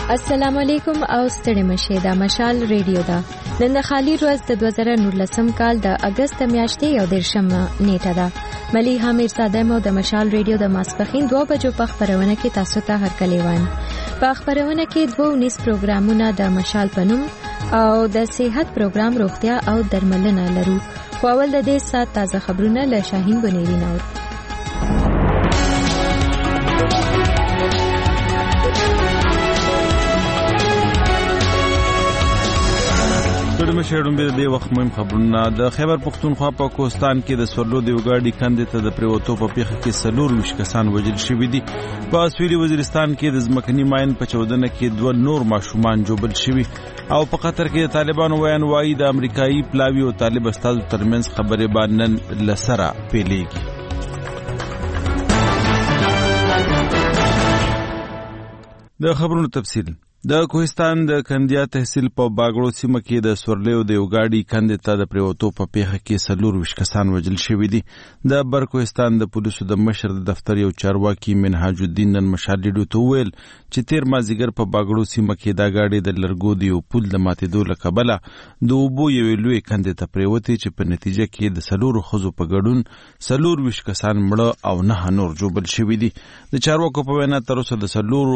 السلام علیکم او ستړي مشه دا مشال ریډیو دا نن د خالی ورځ د 2019 کال د اگست میاشتې یو دیرشم نیټه ده مليحه میرزاده مو د مشال ریډیو د ماسپخین 2 بجو په خبرونه کې تاسو ته هرکلی وایم په خبرونه کې 2 پروګرامونه د مشال پنوم او د صحت پروګرام روغتیا او درملنه لرو خو اول د دې سات تازه خبرونه له شاهین بنيري نور ټول مشهورون به د وخت مهم خبرونه د خیبر پختونخوا په کوهستان کې د سورلو د وګاډي کندې ته د پریوتو په پیخه کې سلور مشکسان وژل شوي دي په سویلي وزیرستان کې د ځمکني ماین په چودنه کې 2 نور ماشومان جوبل شوي او په قطر کې د طالبانو ویان وایي د امریکایي پلاوی او طالب استادو ترمنځ خبرې باندې لسره پیلېږي. د خبرونو تفصیل د کوهستان د کندیا تحصیل په باګړو سیمه کې د سورلیو د یوګاډي کندې ته د پریوتو په پیخه کې سلور وشکسان وژل شوي دي. د برکوهستان د پولیسو د مشر د دفتر یو چارواکي منهاج الدین نن مشال ریډیو ته وویل چې تیر مازیګر په باګړو سیمه کې دا گاډي د لرګو د یو پل د ماتېدو له کبله د اوبو یوې لوی کندې ته پریوتې چې په نتیجه کې د سلور ښځو په ګډون سلور وشکسان مړه او 9 نور جوبل شوي دي. د چارواکو په وینا تر اوسه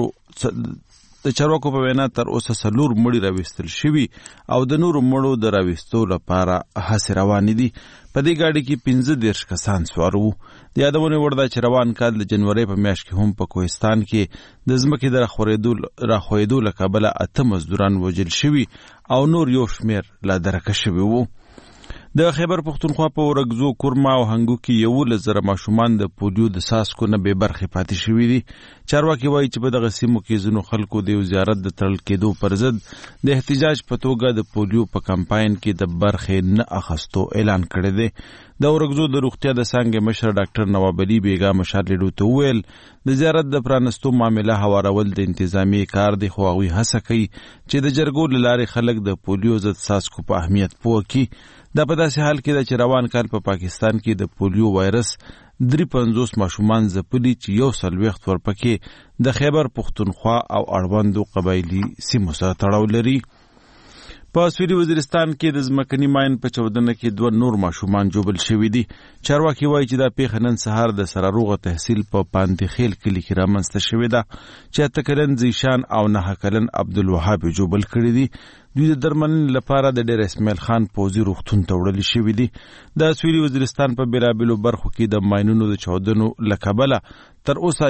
تر اوسه سلور مړي راوستل شوي او د نورو مړو د راوستو لپاره هڅې روانې دي. په دې ګاډي کې 15 کسان سوار وو. د یادونه وړ ده چې روان کال د جنوري په میاشت کې هم په کوهستان کې د ځمکې د راخوېدو له کبله 8 مزدوران وژل شوي او نور یو شمېر لا درکه شوي وو. د خیبر پختونخوا په ورګزو کورما او هنګو کې 11,000 ماشومان د پولیو د ساسکو نه بې برخې پاتې شوي دي. چارواکي وایي چې په دغه سیمو کې ځینو خلکو د یو زیارت د تړل کېدو پر ضد د احتجاج په توګه د پولیو په کمپاین کې د برخې نه اخیستو اعلان کړی دی. د ورګزو د روغتیا د څانګې مشر ډاکټر نواب علي بیګا مشال ریډیو ته وویل د زیارت د پرانستو معامله هوارول د انتظامی کار دی خو هغوی هڅه کوي چې د جرګو له لارې خلک د پولیو ضد ساسکو په اهمیت پوه کړي. دا په داسې حال کې ده چې روان کال په پاکستان کې د پولیو وایرس 53 ماشومان ځپلي چې 140 ورپکې د خیبر پختونخوا او اړوندو قبایلي سیمو سره تړاو لري. په سویلي وزیرستان کې د ځمکني ماین په چودنه کې 2 نور ماشومان جوبل شوي دي. چارواکي وایي چې دا پیښه نن سهار د سراروغه تحصیل په پانتخیل کلي کې رامنځته شوې ده چې 8 کلن زیشان او 9 کلن عبدالوهاب جوبل کړي دي. دوی د درملنې لپاره د ډیر اسماعیل خان پوزي روغتون ته وړل شوي دي. د سویلي وزیرستان په بیلابیلو برخو کې د ماینونو د چودنو له کبله تر اوسه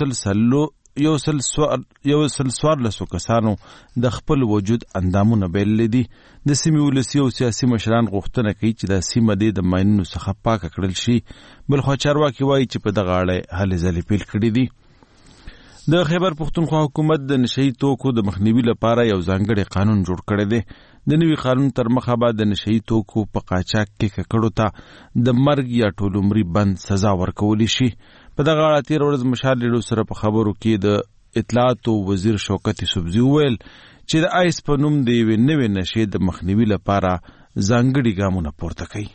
114 کسانو د خپل وجود اندامونه بایللي دي. د سیمې ولسي او سیاسي مشران غوښتنه کوي چې د سیمه د ماینونو څخه پاکه کړل شي. بلخو چارواکي وایي چې په دغه اړه هلې ځلې پیل کړي دي. د خیبر پختونخوا حکومت د نشئی توکو د مخنیوي لپاره یو ځانګړی قانون جوړ کړی دی. د نوي قانون تر مخه به د نشئی توکو په قاچاق کې ککړو ته د مرګ یا ټول عمري بند سزا ورکولی شي. په دغه اړه تیر ورځ مشال ریډیو سره په خبرو کې د اطلاعاتو وزیر شوکت یوسفزي وویل چې د آیس په نوم د یوې نوې نشې د مخنیوي لپاره ځانګړي ګامونه پورته کوي.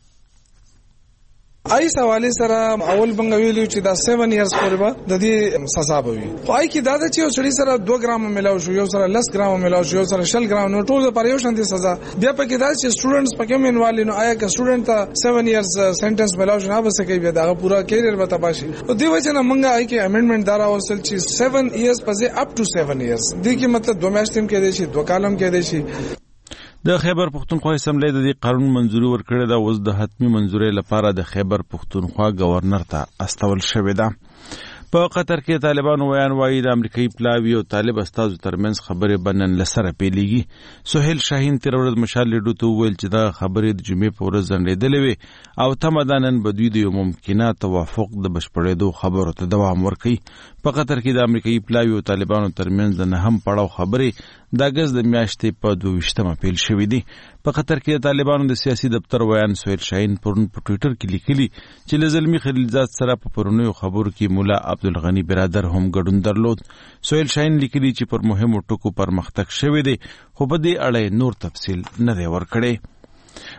آی حواله سره اول بنګ ویلو چې دا 7 ایئرز پورې به د دې سزا به وي. خو آی کې دا چې یو سړي سره 2 ګرام ملاو شو، یو سره 10 ګرام ملاو شو، یو سره 10 ګرام، نو ټول د پر یو شان دي سزا. بیا پکې دا چې سټوډنټس پکې منوالي نو آیا که سټوډنټ ته 7 ایئرز سنټنس ملاو شو نه به سکی بیا دا پورا کیریئر به تباشي. او دی وجه نه منګه آی کې امندمنت دارا ورسل چې 7 ایئرز پځه اپ ټو 7 ایئرز دې کې مطلب 2 میاشتې کې دی شي 2 کالم کې دی شي. د خیبر پختونخوا اسمبلی د دې قانون منځوري ورکړې ده. اوس د حتمی منځوري لپاره د خیبر پختونخوا گورنر ته استول شوې ده. په قطر کې طالبانو ویان وایي د امریکایي پلاوی او طالب استادو ترمنځ خبرې بنن لسره پیلېږي. سهیل شاهین تیر ورځ مشال ریډیو ته وویل چې دا خبرې د جمعې په ورځ ځنډېدلې وې او تمه ده نن به دوی د یو ممکنه توافق د بشپړېدو خبرو ته دوام ورکوي. په قطر کې د امریکایي پلاوی او طالبانو ترمنځ د 9 پړاو خبرې د اګست د میاشتې په 22 پیل شوې دي. په قطر کې د طالبانو د سیاسي دفتر ویان سهیل شاهین پرون په ټویټر کې لیکلي چې له زلمی خلیلزاد سره په پرونیو خبرو کې مولا عبدالغنی برادر هم ګډون درلود. سهیل شاهین لیکلي چې پر مهمو ټکو پرمختګ شوی دی خو په دې اړه نور تفصیل نه دی ورکړی.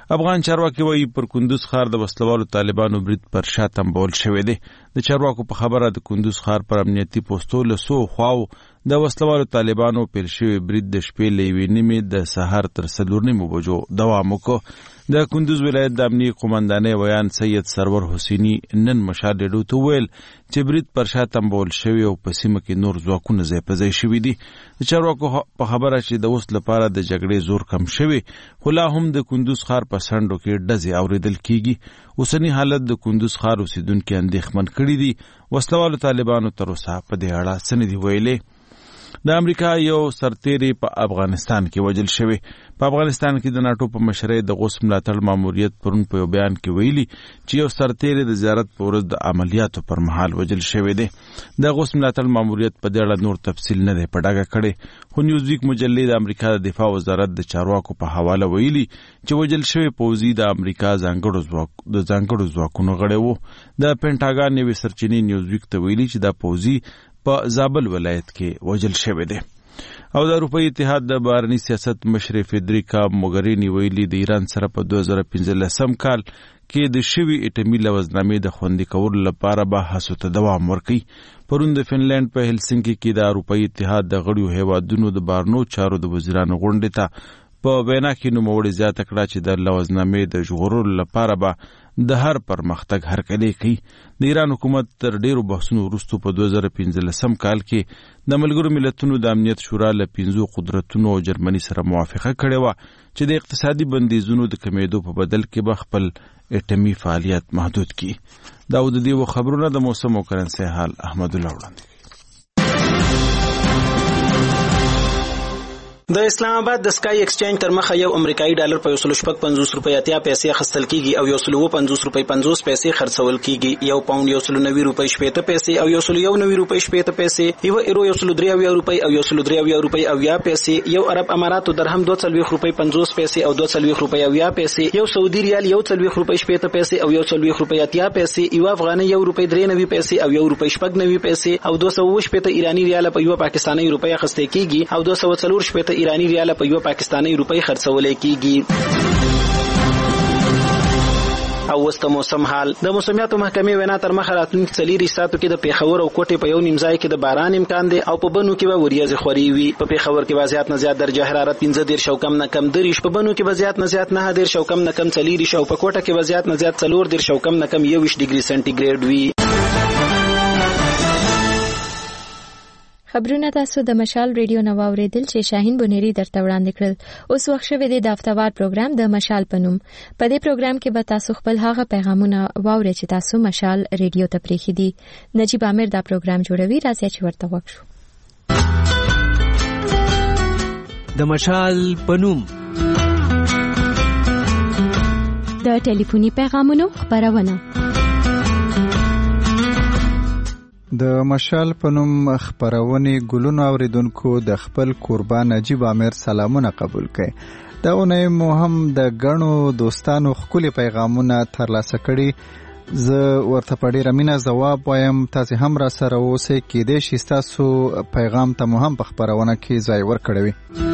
افغان چارواکي وایي پر کندوز ښار د وسلوالو طالبانو برید پر شا تمبول شوی دی. د چارواکو په خبره د کندوز ښار پر امنیتي پوستو له څو خواو د وسلوالو طالبانو پیل شوی برید د شپې له 1:30 د سهار تر 4:30 بجو دوام وکړ. د کندوز ولایت د امنیه قومندانۍ ویان سید سرور حسینی نن مشال ډیډو ته ویل چې برید پر شا تمبول شوی او په سیمه کې نور ځواکونه ځای په ځای شوي دي. د چارواکو په خبره چې د اوس لپاره د جګړې زور کم شوی، خو لا هم د کندوز ښار په سندو کې ډزې اوریدل کیږي. اوسنی حالت د کندوز ښار اوسیدونکو اندېښمن کړي دي. وسلوالو طالبانو تر اوسه په دې اړه څه نه دي ویلي. د امریکا یو سرتیری په افغانستان کې وژل شوی. په افغانستان کې د ناټو په مشرۍ د غوث ملاتړ ماموریت پرون په یو بیان کې ویلي چې یو سرتیری د زیارت په ورځ د عملیاتو پر مهال وژل شوی دی. د غوث ملاتړ ماموریت په دې اړه نور تفصیل نه دی په ډاګه کړی، خو نیوزویک مجلې د امریکا د دفاع وزارت د چارواکو په حواله ویلي چې وژل شوی پوځي د امریکا ځانګړو ځواکونو غړی و. د پینټاګان یوې سرچینې نیوزویک ته ویلي چې دا پوځي په زابل ولایت کې وژل شوی دی. او د اروپایي اتحاد د بهرني سیاست مشر فیدریکا موګرینی ویلي د ایران سره په 2015 کال کې د شوي اټومي لوزنامې د خوندي کولو لپاره بحثو ته دوام ورکوي. پرون د فنلند په هلسنکي کې د اروپایي اتحاد د غړیو هیوادونو د بهرنیو چارو د وزیرانو غونډې ته په وینا کې نوموړي زیاته کړه چې د لوزنامې د ژغورلو لپاره به د هر پرمختګ هرکلی کوي. د ایران حکومت تر ډیرو بحثونو وروسته په 2015 کال کې د ملګرو ملتونو د امنیت شورا له 5 قدرتونو او جرمني سره موافقه کړې وه چې د اقتصادي بندیزونو د کمیدو په بدل کې به خپل اټومي فعالیت محدود کړي. دا د دې خبرونه د موسم او کرنسي حال احمد الله وړاندې. د اسلام آباد د سکای ایکسچینج تر مخه یو امریکایي ډالر په 150 روپۍ اتیا پیسې اخیستل کیږي او 150 روپۍ 50 پیسې خرڅول کیږي. یو پاوند 190 روپۍ 70 پیسې او 190 روپۍ 70 پیسې، یو ایرو 193 روپۍ او 193 روپۍ 90 پیسې، یو عرب اماراتو درهم 240 روپۍ 50 پیسې او 240 روپۍ 90 پیسې، یو سعودي ریال 140 روپۍ 70 پیسې او 140 روپۍ 80 پیسې، یو افغاني 1 روپۍ 93 پیسې او 1 روپۍ 90 پیسې او 280 ایرانی ریال په یو پاکستاني روپۍ اخیستل کیږي او 240 ایرانی ریال په یو پاکستاني روپۍ خرڅول کیږي. او وسته موسم حال. د موسمیاتو محکمې وینا تر مخه راتلونکي 4 ساعتو کې د پیښور او کوټې په یو نیم ځای کې د باران امکان دی او په بنو کې به وریځې خوري وي. په پیښور کې وضعیت نه زیات درجه حرارت 15 او کم نه کم 3، په بنو کې وضعیت نه زیات 9 او کم نه کم 4 او په کوټه کې وضعیت نه زیات 4 او کم نه کم 21 ډیګري سنټیګریډ وي. خبرونه تاسو د مشال ریډیو نو اوریدل چې شاهین بونيري درته وړاندې کړل. اوس وخت شوی دی د هفتوار پروګرام د مشال پنوم. په دې پروګرام کې به تاسو خپل هغه پیغامونه واورئ چې تاسو مشال ریډیو ته پریښي دي. نجیب عامر دا پروګرام جوړوي، راځي چې ورته وکړو. د مشال پنوم د ټلیفوني پیغامونو خبرونه. د مشال پنوم خبرونه ګلونو اوریدونکو د خپل قربان نجیب عامر سلامونه قبول کړي. دا اونۍ مو هم د غنو دوستانو خپل پیغامونه ترلاسه کړي. زه ورته په ډیره مینه ځواب وایم. تاسو هم را سره اوسئ کېدای شي تاسو پیغام ته مو هم په خبرونه کې ځای ورکړئ.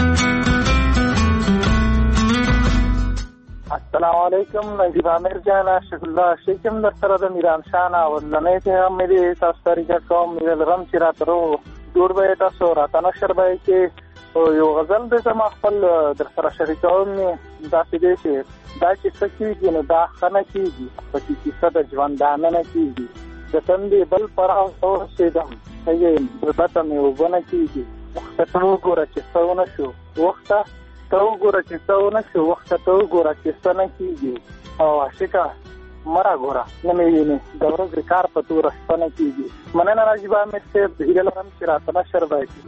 السلام علیکم نجیب عامر جان، شکر الله شیکم در سره د میران شاه او لنې ته هم مې تاسو طریقه کوم مې لرم چې راترو جوړ به تاسو راته نشر به کې یو غزل د سم خپل در سره شریکوم. دا چې چې دا چې سکیږي نو دا خنه کیږي په کیسه د ژوندانه نه کیږي. د تندې بل پر او سیدم هغه بربته مې وبنه کیږي. وخت ته وګوره چې څونه شو، وخت ته وګوره چې څونه شو، وخت ته وګوره چې څنګه کیږي. او عاشقه مرا ګوره نه مې ویني د ورځې کار په تور شپه کیږي. مننه نجیب عامر صاحب، هیله لرم چې راته نشر وکړي.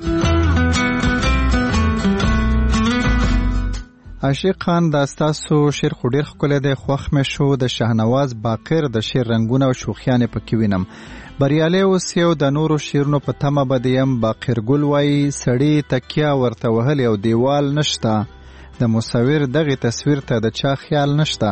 عاشق خان دا ستاسو شعر خو ډیر ښکلی دی، خوښ مې شو. د شهنواز باقر د شعر رنګونه او شوخیانې پکې وینم. بریالی اوس یو د نورو شعرونو په تمه بدیم. باقر ګل وایي سړی تکیه ورته وهلی او دیوال نشته، د مصور دغه تصویر ته د چا خیال نشته.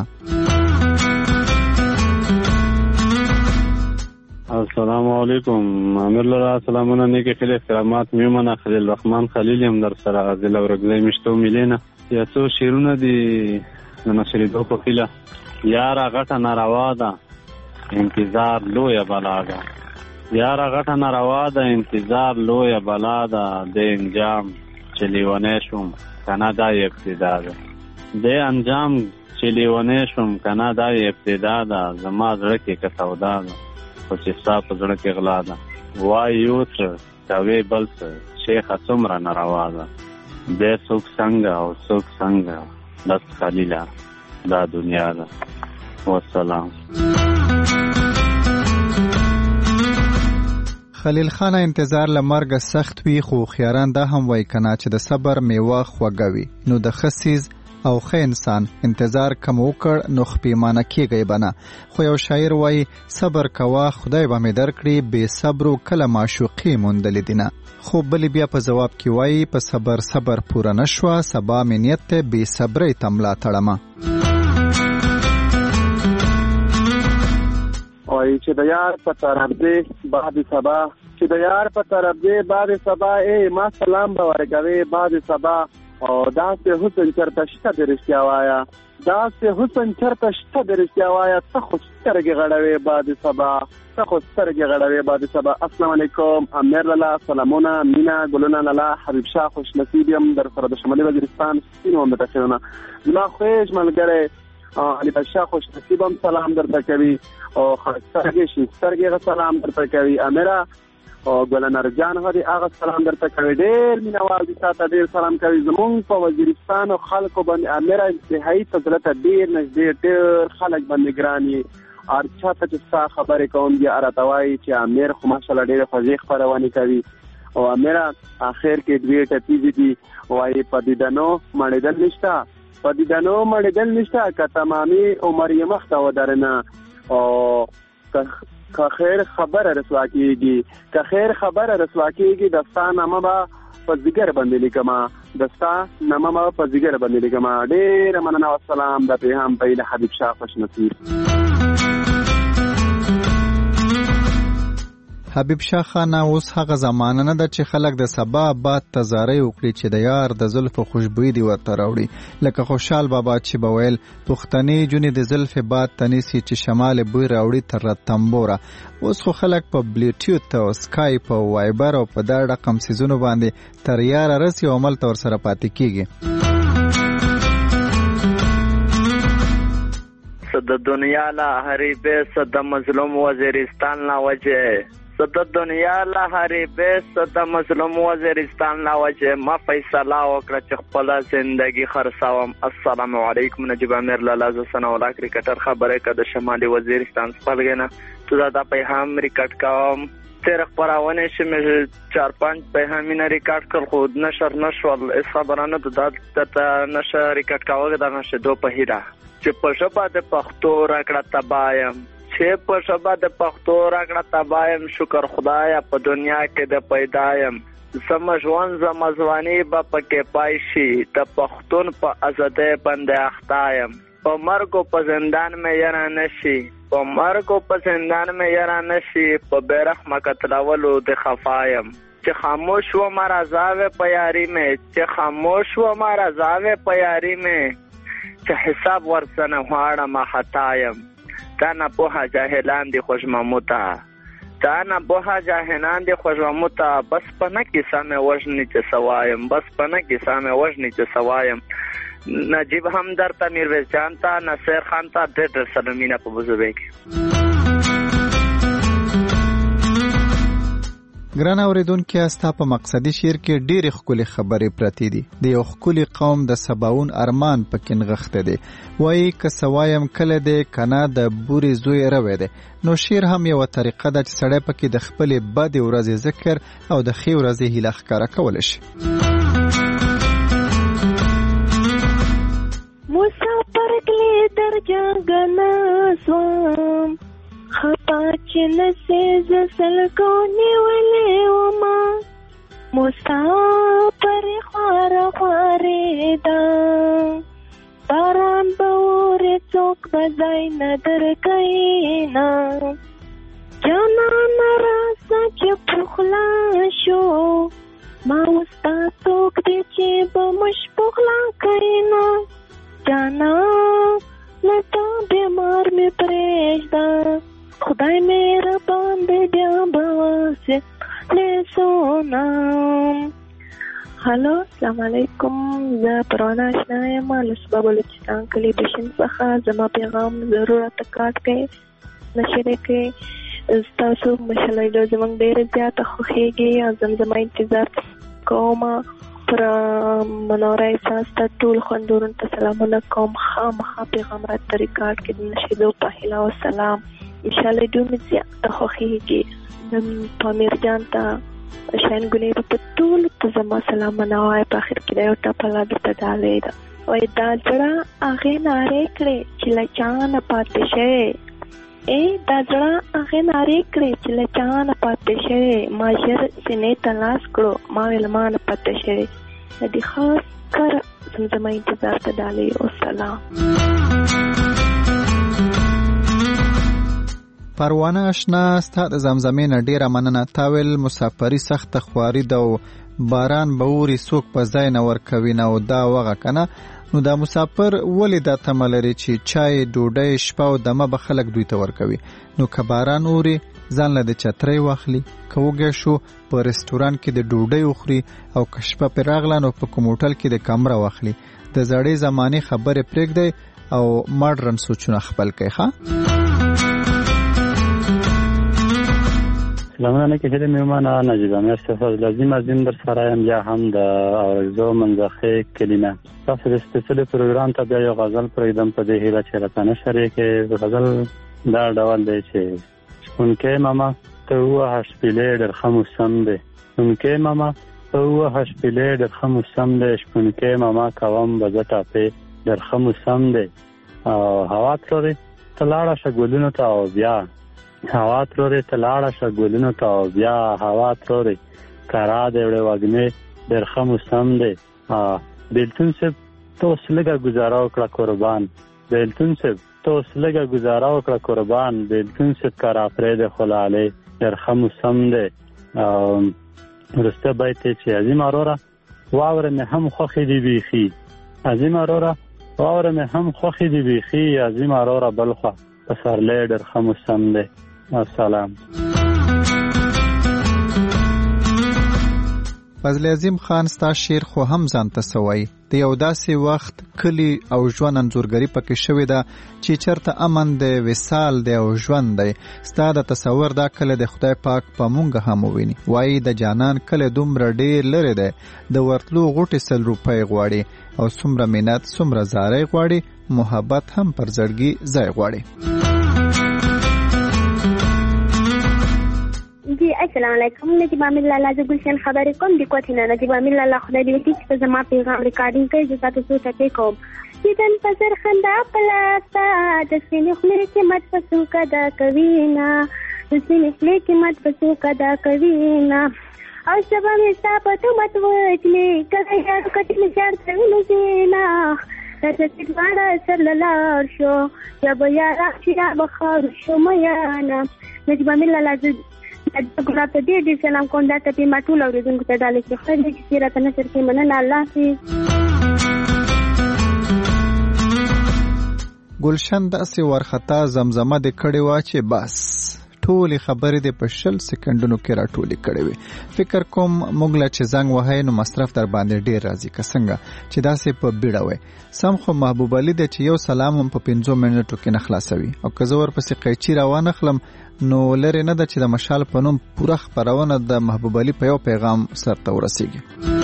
السلام علیکم عامر لرا سلامونه نیکی خیلی احترامات میومنه. خلیل رحمان خلیل هم در سره از لورگزای مشتو میلینه. یا څو شعرونه دي د نشریدو په هیله. یاره غټه ناروا ده انتظار لویه بلا ده، یاره غټه ناروا ده انتظار لویه بلا ده، د انجام چې لیونی شوم کنه دا ابتدا ده، د انجام چې لیونی شوم کنه دا ابتدا ده، زما زړه کې که سودا ده خو چې ستا په زړه کې غلا ده، وای یو څه کوې بل څه شیخه څومره ناروا ده، دی څوک څنګه او څوک څنګه بس خلیله دا دنیا ده. والسلام. خلیل خان انتظار لمرګ سخت وي خو خیاران دا هم وای کنه چې د صبر میوه خوږه وي، نو د خسیز او ښه انسان انتظار کم وکړ نو خپېمانه کېږئ بنه. خو یو شاعر وای صبر کوه خدای به مې درکړي، بې صبرو کله معشوقي موندلې دینه. خو بلی بیا په جواب کې وای په صبر صبر پوره نشوه، سبا مې نیت ته بې صبرۍ ته ملا تړمه. وای چې د یار په طرف دی بعد سبا، چې د یار په طرف دی بعد سبا، ای ما سلام به ورکوي بعد سبا. او داسې حسن چرته شته د رښتیا وایا، داسې حسن چرته شته د رښتیا وایا، ته خو سترګې غړوې بعد سبا، ته خو سترګې غړوې بعد سبا. السلام علیکم، امیر لالا، سلامونه، مینا، ګلونه لالا، حبیب شاه خوش نصیب یم در سره د شمالي وزیرستان سپینو متخیلونه. زما خوږ ملګری علي بادشاه خوش نصیب هم سلام درته کوي، او سترګې شي سترګې سلام درته کوي. امیره او ګلنار جان هغه هغه سلام درته کوي، ډېر مینوال دي تاسو ډېر سلام کوي. زمونږ په وزیرستان او خلکو باندې امیره انتهایی تزلته ډېر نږدې ډېر خلک باندې ګراني ارچا ته چې ستا خبرې کوم بیا اراتوای چې امیر خو ماشاءالله ډېر خوږې خپرونې کوي. او امیره اخر کې دوی ټپیږي دي وایي پدیدنو مړېدل نشته، پدیدنو مړېدل نشته که تمامي عمر یې مخته ودرنه. او که خیر خبره رسوا کیږي، که خیر خبره رسوا کیږي دستا نامه به په ځیګر باندې لیکما، دستا نامه به په ځیګر باندې لیکما. ډېره مننه والسلام. د پیغام پیل حبیب شاه خوش نصیب. حبیب شاه خان اوس هغه زمانه نه ده چې خلک د سبا باد تزارۍ وکړي چې د یار د زلفو خوشبویي دې ورته راوړي، لکه خوشحال بابا چې به ویل پښتنې جونې د زلفې باد ته نیسي چې شمال بوی راوړي تر رتنبوره. اوس خو خلک په بلیوټیوت او سکایپ او وایبر او په دا رقم سیزونو باندې تر یاره رسي او عمل ته ورسره پاتې کېږي. صد دنیا لا حریبه صد مظلوم وزیرستان لا وجه، صد دنیا لا حریبه صد مظلوم وزیرستان لا وجه، ما فیصله وکړه چې خپل زندگی خرڅوم. السلام علیکم، نجیب امیر لالا ز سنولا کرکټر خبره کده شمالي وزیرستان سپلګنه تو دا پیغام ریکارډ کوم. تیر خبرونه چې مې 4-5 پیغامونه ریکارډ کړ خو نشر نشول، اس خبرانه د نشر ریکارډ کاوه د نشه دو په هیرا چې په شپه د پښتو راکړه تبایم، چې په شپه د پښتو راکړه تبایم. شکر خدایا په دنیا کې د پیدایم، سمجوان زمزوانی با پکې پای شي، د پښتون په ازادۍ باندې اختایم. په مرګ په زندان مې یاره نشي، په مرګ په زندان مې یاره نشي، په بیرخ مکتلولو د خفایم. چې خاموش و مرزاوه په یاري مې، چې خاموش و مرزاوه په یاري مې، چې حساب ورسنه غواړم خطایم. تا نه پوهه جاهلان دي خوشمموته، تا نه پوهه جاهلان دي خوشمموته، بس په نه کیسه مې وژني چې سوایم، بس په نه کیسه مې وژني چې سوایم. نجیب هم درته میرویس جان ته نصیر خان ته ډېر سلامونه په بوزوي کې. ګران اوریدونکو، استا په مقصدی شعر کې ډېرې ښکلې خبرې پرتې دي. د یو ښکلي قوم د سباون ارمان پکې نغښته دی. وایي که سوایم کله دی کنه د بورې زوی روی دی. نو شعر هم یوه طریقه ده چې سړی پکې د خپلې بدې ورځې ذکر او د ښې ورځې هیله ښکاره کولی شي. مسافر کلی در جنگنا سوام، خطا چې نسیز سلګونی ولې وما، مسافر خوار خوارې دا باران به ورې څوک به ځای نه درکوینا، جانان راسه چې پخلا شو، ما وستا څوک دی چې به موږ پخلا کوینا، جانان پرېږده خدای مهربان دی بیا به واسې لیسونه. هلو السلام علیکم، زه پروانه اشنا یم له صوبه بلوچستان کلي بشین څخه. زما پیغام ضرور راته کاټ کړئ، نشرې کړئ. ستاسو مشال راډیو زموږ ډېره زیاته خوښېږي او زمزمه انتظار کوم. پر منوره احساس ته ټول خوندورونو ته سلامونه کوم. خامخا پیغام راته ریکارډ کړئ د نشیدو په هیله او سلام. مشال راډیو مې زیاته خوښېږي. پامیر جان ته شاین ګلې په ټول ته زما سلامونه وایي. په آخر کې دا یو ټپله درته ډالۍ ده، وایي دا زړه هغې نارې کړې چې له چا نه پاتې شوې. دا زړه هغې نارې کړې چې له چا نه پاتې شوې. ما ژر سینې ته لاس کړو، ما ویل ما نه پاتې شوې. د دې خاص کار زمزمه انتظار ته ډالۍ او سلام. پروانه اشنا ستا د زمزمې نه ډیره مننه. تا ویل مسافري سخته خواري ده او باران به اوري څوک په ځای نه ورکوي نه، او دا وغه کنه. نو دا مسافر ولې دا تمه لري چې چای ډوډۍ شپه او دمه به خلک دوی ته ورکوي؟ نو که باران اوري ځان له د چترۍ واخلي، که وږی شو په رستوران کې د ډوډۍ وخوري، او که شپه پرې راغله نو په کوم هوټل کې د کمره واخلي. د زړې زمانې خبرې پرېږدئ او ماډرن سوچونه خپل کړئ. ښه سلامونه کې هله میومانه نجیب امیر صفر لازم ازم در سره یم یا هم د اورزو منځخه کلینه. تاسو د سپیشل پروګرام ته بیا یو غزل پرېږدم په دې هیله چې راته نشرې کې غزل دا ډول دی چې شپونکې ماما ته ووهه شپېلې ډېر ښه موسم دی. شپونکې ماما ته ووهه شپېلې ډېر ښه موسم دی. شپونکې ماما کوم به زه ټاپې ډېر ښه موسم دی. هوا تلورې ته لاړه شه ګلونو ته او بیا هوا ترورې ته لاړه شه ګلونو ته او بیا هوا ترورې کرا دی وړې وږمې ډېر ښه موسم دی. بیلتون صاحب ته اوس لږه ګزاره وکړه قربان. بیلتون صاحب ته اوس لږه ګزاره وکړه قربان. بیلتون صاحب کرا پرېږدې خو لالې ډېر ښه موسم دی. وروسته بیت دی چې عظیم اروره واوره مې هم خوښې دي بیخي. عظیم اروره واوره مې هم خوښې دي بیخي. عظیم اروره بل خوا پسرلی ډېر ښه موسم دی. السلام. فضل عظیم خان ستا شعر خو هم ځان ته سوی د یو داسې وخت کلی او ژوند انځورګري پکې شوې ده چې چرته امن دی، وصال دی او ژوند دی. ستا د تصور دا کله د خدای پاک په مونږ هم وویني. وایي د جانان کله دومره ډېر لرې دی، د ورتلو غوټې 100 روپۍ غواړي، او څومره مینت څومره زارۍ غواړي، محبت هم پر زړګي ځای غواړي. جی السلام علیکم، نجیب امیر لالا زه ګلشن خبرې کوم د کوټې نه. نجیب امیر لالا خدای دې وکړي چې زما پیغام ریکارډینګ کړئ، زه تاسو ته ټکې کوم. دیدن په زر خندا په لاسه د سپینې خولې کې مت په څوک ادا کوي نه، د سپینې خولې کې مت په څوک ادا کوي نه. او شبه مې ستا په تهمت وچلې کله یارو کټې مې شرط ونوځي نه. درته چې دواړه سر له لار شو یا به یاره چې یا به خاورو شو میانه. نجیب امیر لالا زه ګلاب ته ډېر ډېر سلام کوم. دا ټپې ما ټول اورېدونکو ته ډالۍ کړي. خیر دی چې راته نشر کړي. مننه، الله حافظ. ګلشن داسې ورخطا زمزمه دې کړې وه چې بس ټولې خبرې دې په 20 سکندونو کې راټولې کړې وې. فکر کوم موږ له چې زنګ وهی نو مصرف در باندې ډېر راځي، که څنګه چې داسې په بیړه وی. سم خو محبوب علي دی چې یو سلام هم په 5 منټو کې نه خلاصوي، او که زه ورپسې قیچي راوانخلم نو لرې نه ده چې د مشال په نوم پوره خپرونه د محبوب علي په یو پیغام سرته ورسیږي.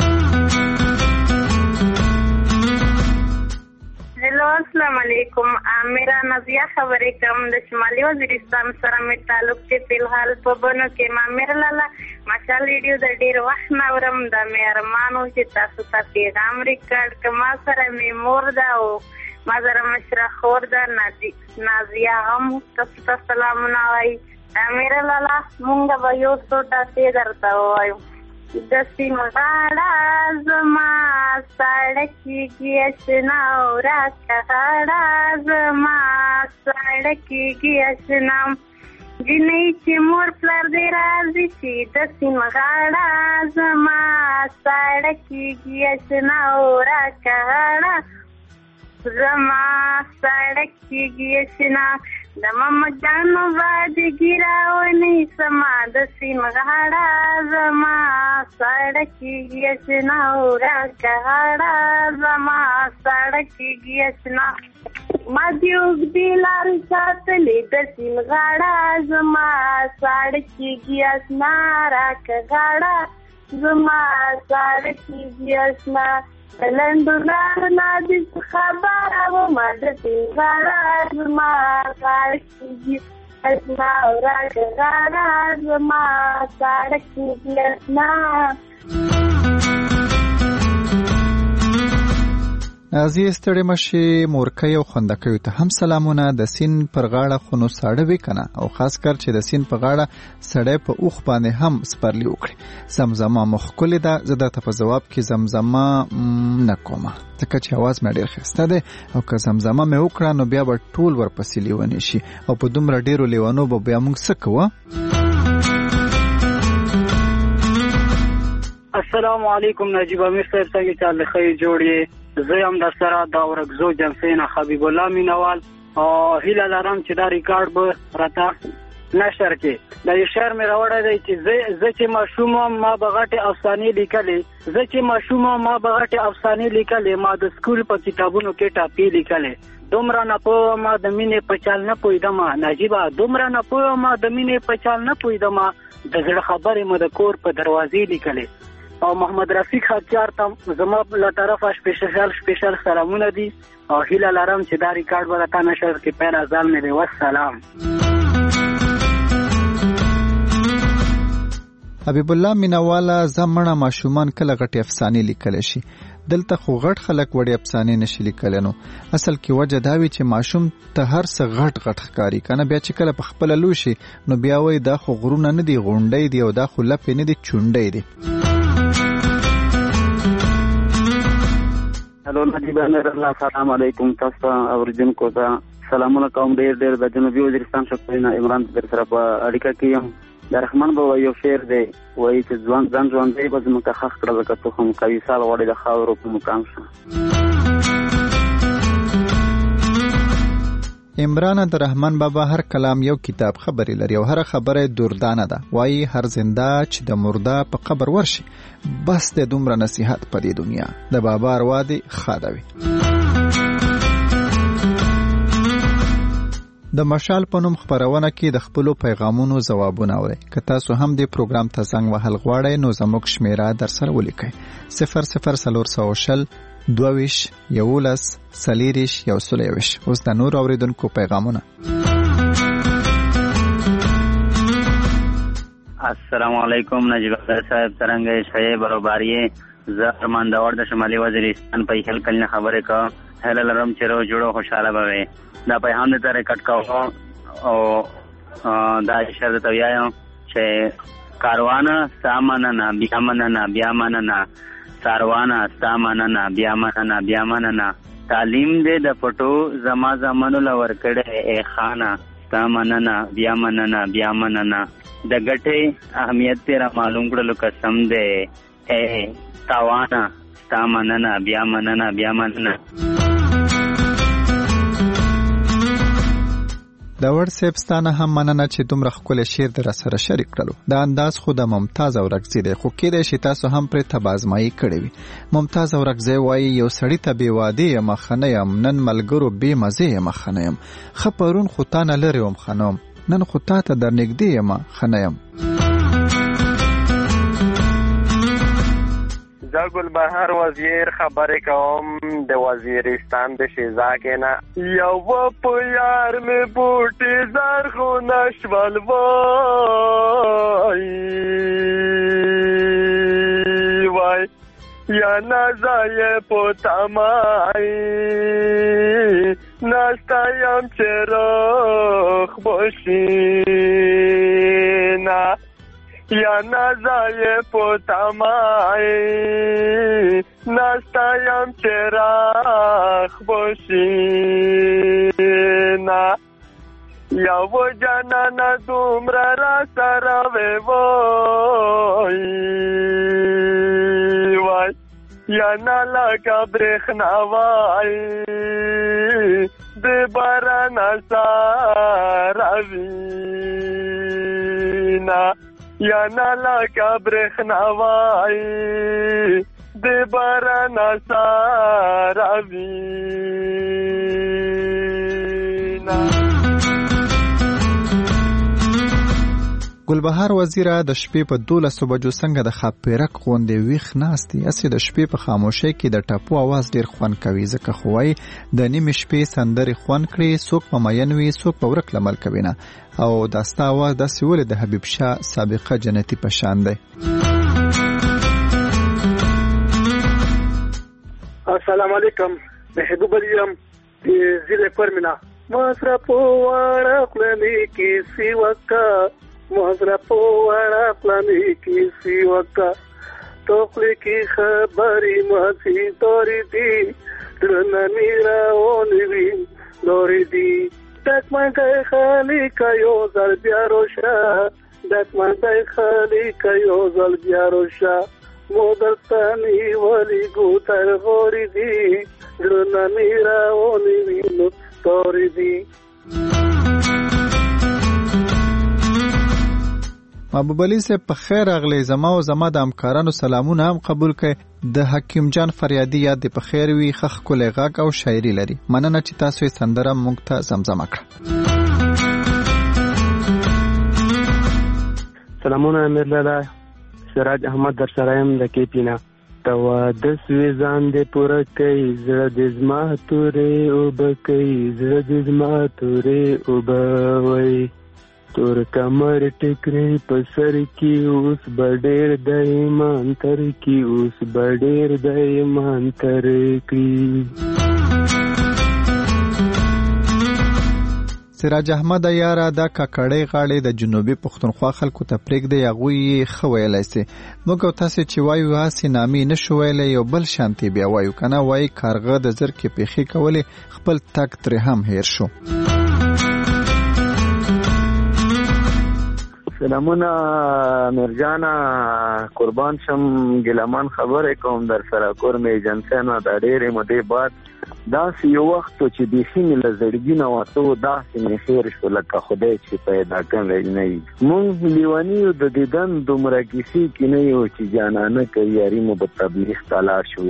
هلو السلام علیکم، امیرا نازیه خبرې کوم د شمالي وزیرستان سره مې تعلق چې فلحال په بنو کې ما امیر لالا مشال ریډیو د ډېر وخت نه اورم. د مې ارمانو چې تاسو ته پیغام ریکارډ کړم. ما سره مې مور ده او ما سره مشره خور ده نازیه هم تاسو ته سلامونه وایي. امیر لالا مونږ به یو څو ټاټې درته ووایو. د سیمه غاړه زما ساړه کېږي اشنا او راکه غاړه زما ساړه کېږي اشنا. جنۍ چې مور پلار دې راځي چې د سیمه غاړه زما ساړه کېږي اشنا او راکه غاړه زما ساړه کېږي اشنا. د ماما جانو باندې ګیراونی سما د سین غاړه زما سړکیږي اسنا اورا کهاړه زما سړکیږي اسنا ما دیوګ دی لار ساتلې د سین غاړه زما سړکیږي اسنا را کهاړه زما سړکیږي اسنا لندولار نادي خبره و مدرسې غاړه زما سړکیږي اسنا اورا کهاړه زما سړکیږي اسنا. عزیز ستړي مشي مورکۍ او خوندکیو ته هم سلامونه. د سین پر غاړه خونو ساړه وي کنه او خاص کر چې د سین په غاړه سړی په اوخ باندې هم سپرلی وکړي. زمزمه مخکلې ده. زه درته په جواب کې زمزمه نه کومه ځکه چې اواز مې ډېر ښایسته دی او که زمزمه مې وکړه نو بیا به ټول ورپسې لیونی شي او په دومره ډېرو لیونو به بیا موږ څه کوو. السلام علیکم نجیب امیر صاحب څنګه چل خیر جوړې. زه هم در سره دا ورکزو جنسین حبیب الله مینوال او هیله لرم چې دا ریکارډ به راته نشر کې. دا یو شعر مې راوړی دی چې زه چې ماشوم ما به غټې افسانې لیکلې ما د سکول په کتابونو کې ټاپې لیکلې. دومره نه پوه ما د مینې په چل نه پوهېدم نجیبه دومره نه پوه ما د مینې په چل نه پوهېدم د زړه خبرې مو د کور په دروازې لیکلې. او محمد رفیق خطیار ته زما له طرفه سپیشل سلامونه دي او هیله لرم چې دا ریکارډ به راته نشر کې. پیر ازال مې دی. والسلام. حبیب الله مینواله زمړه ماشومان کله غټي افسانې لیکل شي. دلته خو غټ خلک وړي افسانې نشي لیکل. نو اصل کې وجه دا وی چې ماشوم ته هر څه غټ ښکاری کنه بیا چې کله په خپل لوشي نو بیا وای دا خو غرونه نه دي غونډې دي او دا خو لپې نه دي چونډې دي. هلو نجیب امیر الله السلام علیکم. تاسو اوریدونکو ته سلامونه کوم. ډېر د جنوبي وزیرستان شکرینه عمران در سره په اړیکه کې یم. د رحمان بابا یو شعر دی وایي چې ځان ژوندی به زموږ خښ کړه لکه تخم کوي سال غواړي د خاورو په مقام شه. عمران د رحمان بابا هر کلام یو کتاب خبرې لري او هر خبره دردانه ده. وایي هر زنده چې د مرده په قبر ورشي بس د دومره نصیحت په دې دنیا د بابا اروا دې ښاده وي. د مشال په نوم خبرونه کې د خپلو پیغامونو ځوابونه اورئ. که تاسو هم دې پروګرام ته زنګ وهل غواړئ نو زموږ شمیره در سره ولیکئ 0040 22 11 40 121. اوس د نور اوریدونکو پیغامونه. السلام علیکم نجیب صاحب څنګه یې برابرې. زه ارمان داور د شمالي وزیرستان په هیل کلنه خبره کا هله لرم چې رو جوړو خوشاله بوي. دا پیغام دې تر کټ کاو او دا اشاره ته یایم چې کاروانه سامانه بیا مننه ساروانه سامانه بیا مننه تعلیم دې د پټو زمانو لور کړه اے خانه سامانه بیا مننه د ګټه اهمیت تیرا معلوم کړلو قسم دې اے تاوانه سامانه بیا مننه. دا ورسېب ستانه هم مننه چې دومره ښکلی شعر در سره شریک کړلو. دا انداز خو د ممتاز اورکزی دی خو کېدای شي تاسو هم پرې تبازمایي کړې وي. ممتاز اورکزی وایي یو سړي ته بې وادې یم ښه نه یم نن ملګرو بې مزې یم ښه نه یم ښه پرون خو تا نه لرې وم ښه نه وم نن خو تا ته در نږدې یم ښه نه یم. زه ګلبهر وزیر خبرې کوم د وزیرستان د شیزاکې نه. یو په یار مې بوټې زرغونه شول وای یا نزایې په تمای نسته یم چې رخ بشینه یا نزایې په تمای نسته یم چې رخ بشینه یو جانانه دومره را سره وای یا نه لکه برېښنا وای د باران ساه راوینا یا نالا کا برخنا وای د باران ساراوینا. ګلبهار وزیره د شپې په 12 بجو څنګه د خاپیرک غوندې ویښ ناستې اسې د شپې په خاموشۍ کې د ټاپو आवाज ډیر خوند کوي ځکه خو وايي د نیمې شپې سندرې خوند کړي څوک په مین وي څوک په ورک لمل کوي نه او داستا आवाज داسې ولې د حبیب شاه سابقه جنتی په شان دی. السلام علیکم محبوب الیم زیره فرمنا مصر پوارا پلانی کی سیوکا مصر پوارا پلانی کی سیوکا توخلی کی خبری مسی توری دی درنا میرا اونوی دوری دی دکمان کئی خالی کیو زل بیاروشا دکمان کئی خالی کیو زل بیاروشا مودرتانی ولی گوتر غوری دی درنا میرا اونوی توری دی. محبوب علي صاحب په خیر راغلی زما او زما د همکارانو سلامونه هم قبول کړئ. د حکیم جان فریادي یاد د په خیر وي خخ کولې غاک او شاعري لري. مننه چې تاسو یې سندره موږ ته زمزمه کړه. سلامونه امیر لالا سراج احمد در سره يم د کیپینا تو د سوي ځان دې پوره کوي زړه دې زما تورې او بکوي زړه دې زما تورې او بوي تور کمر ټکرې په سر کې اوس بډېر د ایمان تر کې اوس بډېر د ایمان تر کې. سراج احمد یاره دا ککړې غاړې د جنوبي پښتونخوا خلکو ته پرېږدي هغوی ښه ویلی سي موږ او تاسې چې وایو هسې نامې نشو ویلی یو بل شانتې بیا وایو که نه وایي کارغه د زرکې پیښې کولې خپل تګ ترې هم هیر شو. سلامونه مرجانا قربان شم ګلمان خبرې کوم در سره کور مې جنسانه د ډېرې مودې بعد داسې یو وخت چې بیخي مې له زړګي نه وته داسې مې خیر شو لکه خدای چې پیدا کړی نه وي موږ لیوني یو د دیدن دومره کیسې کې نه یو چې جانانه کوي یاري مو به تبلیغ تالا شو.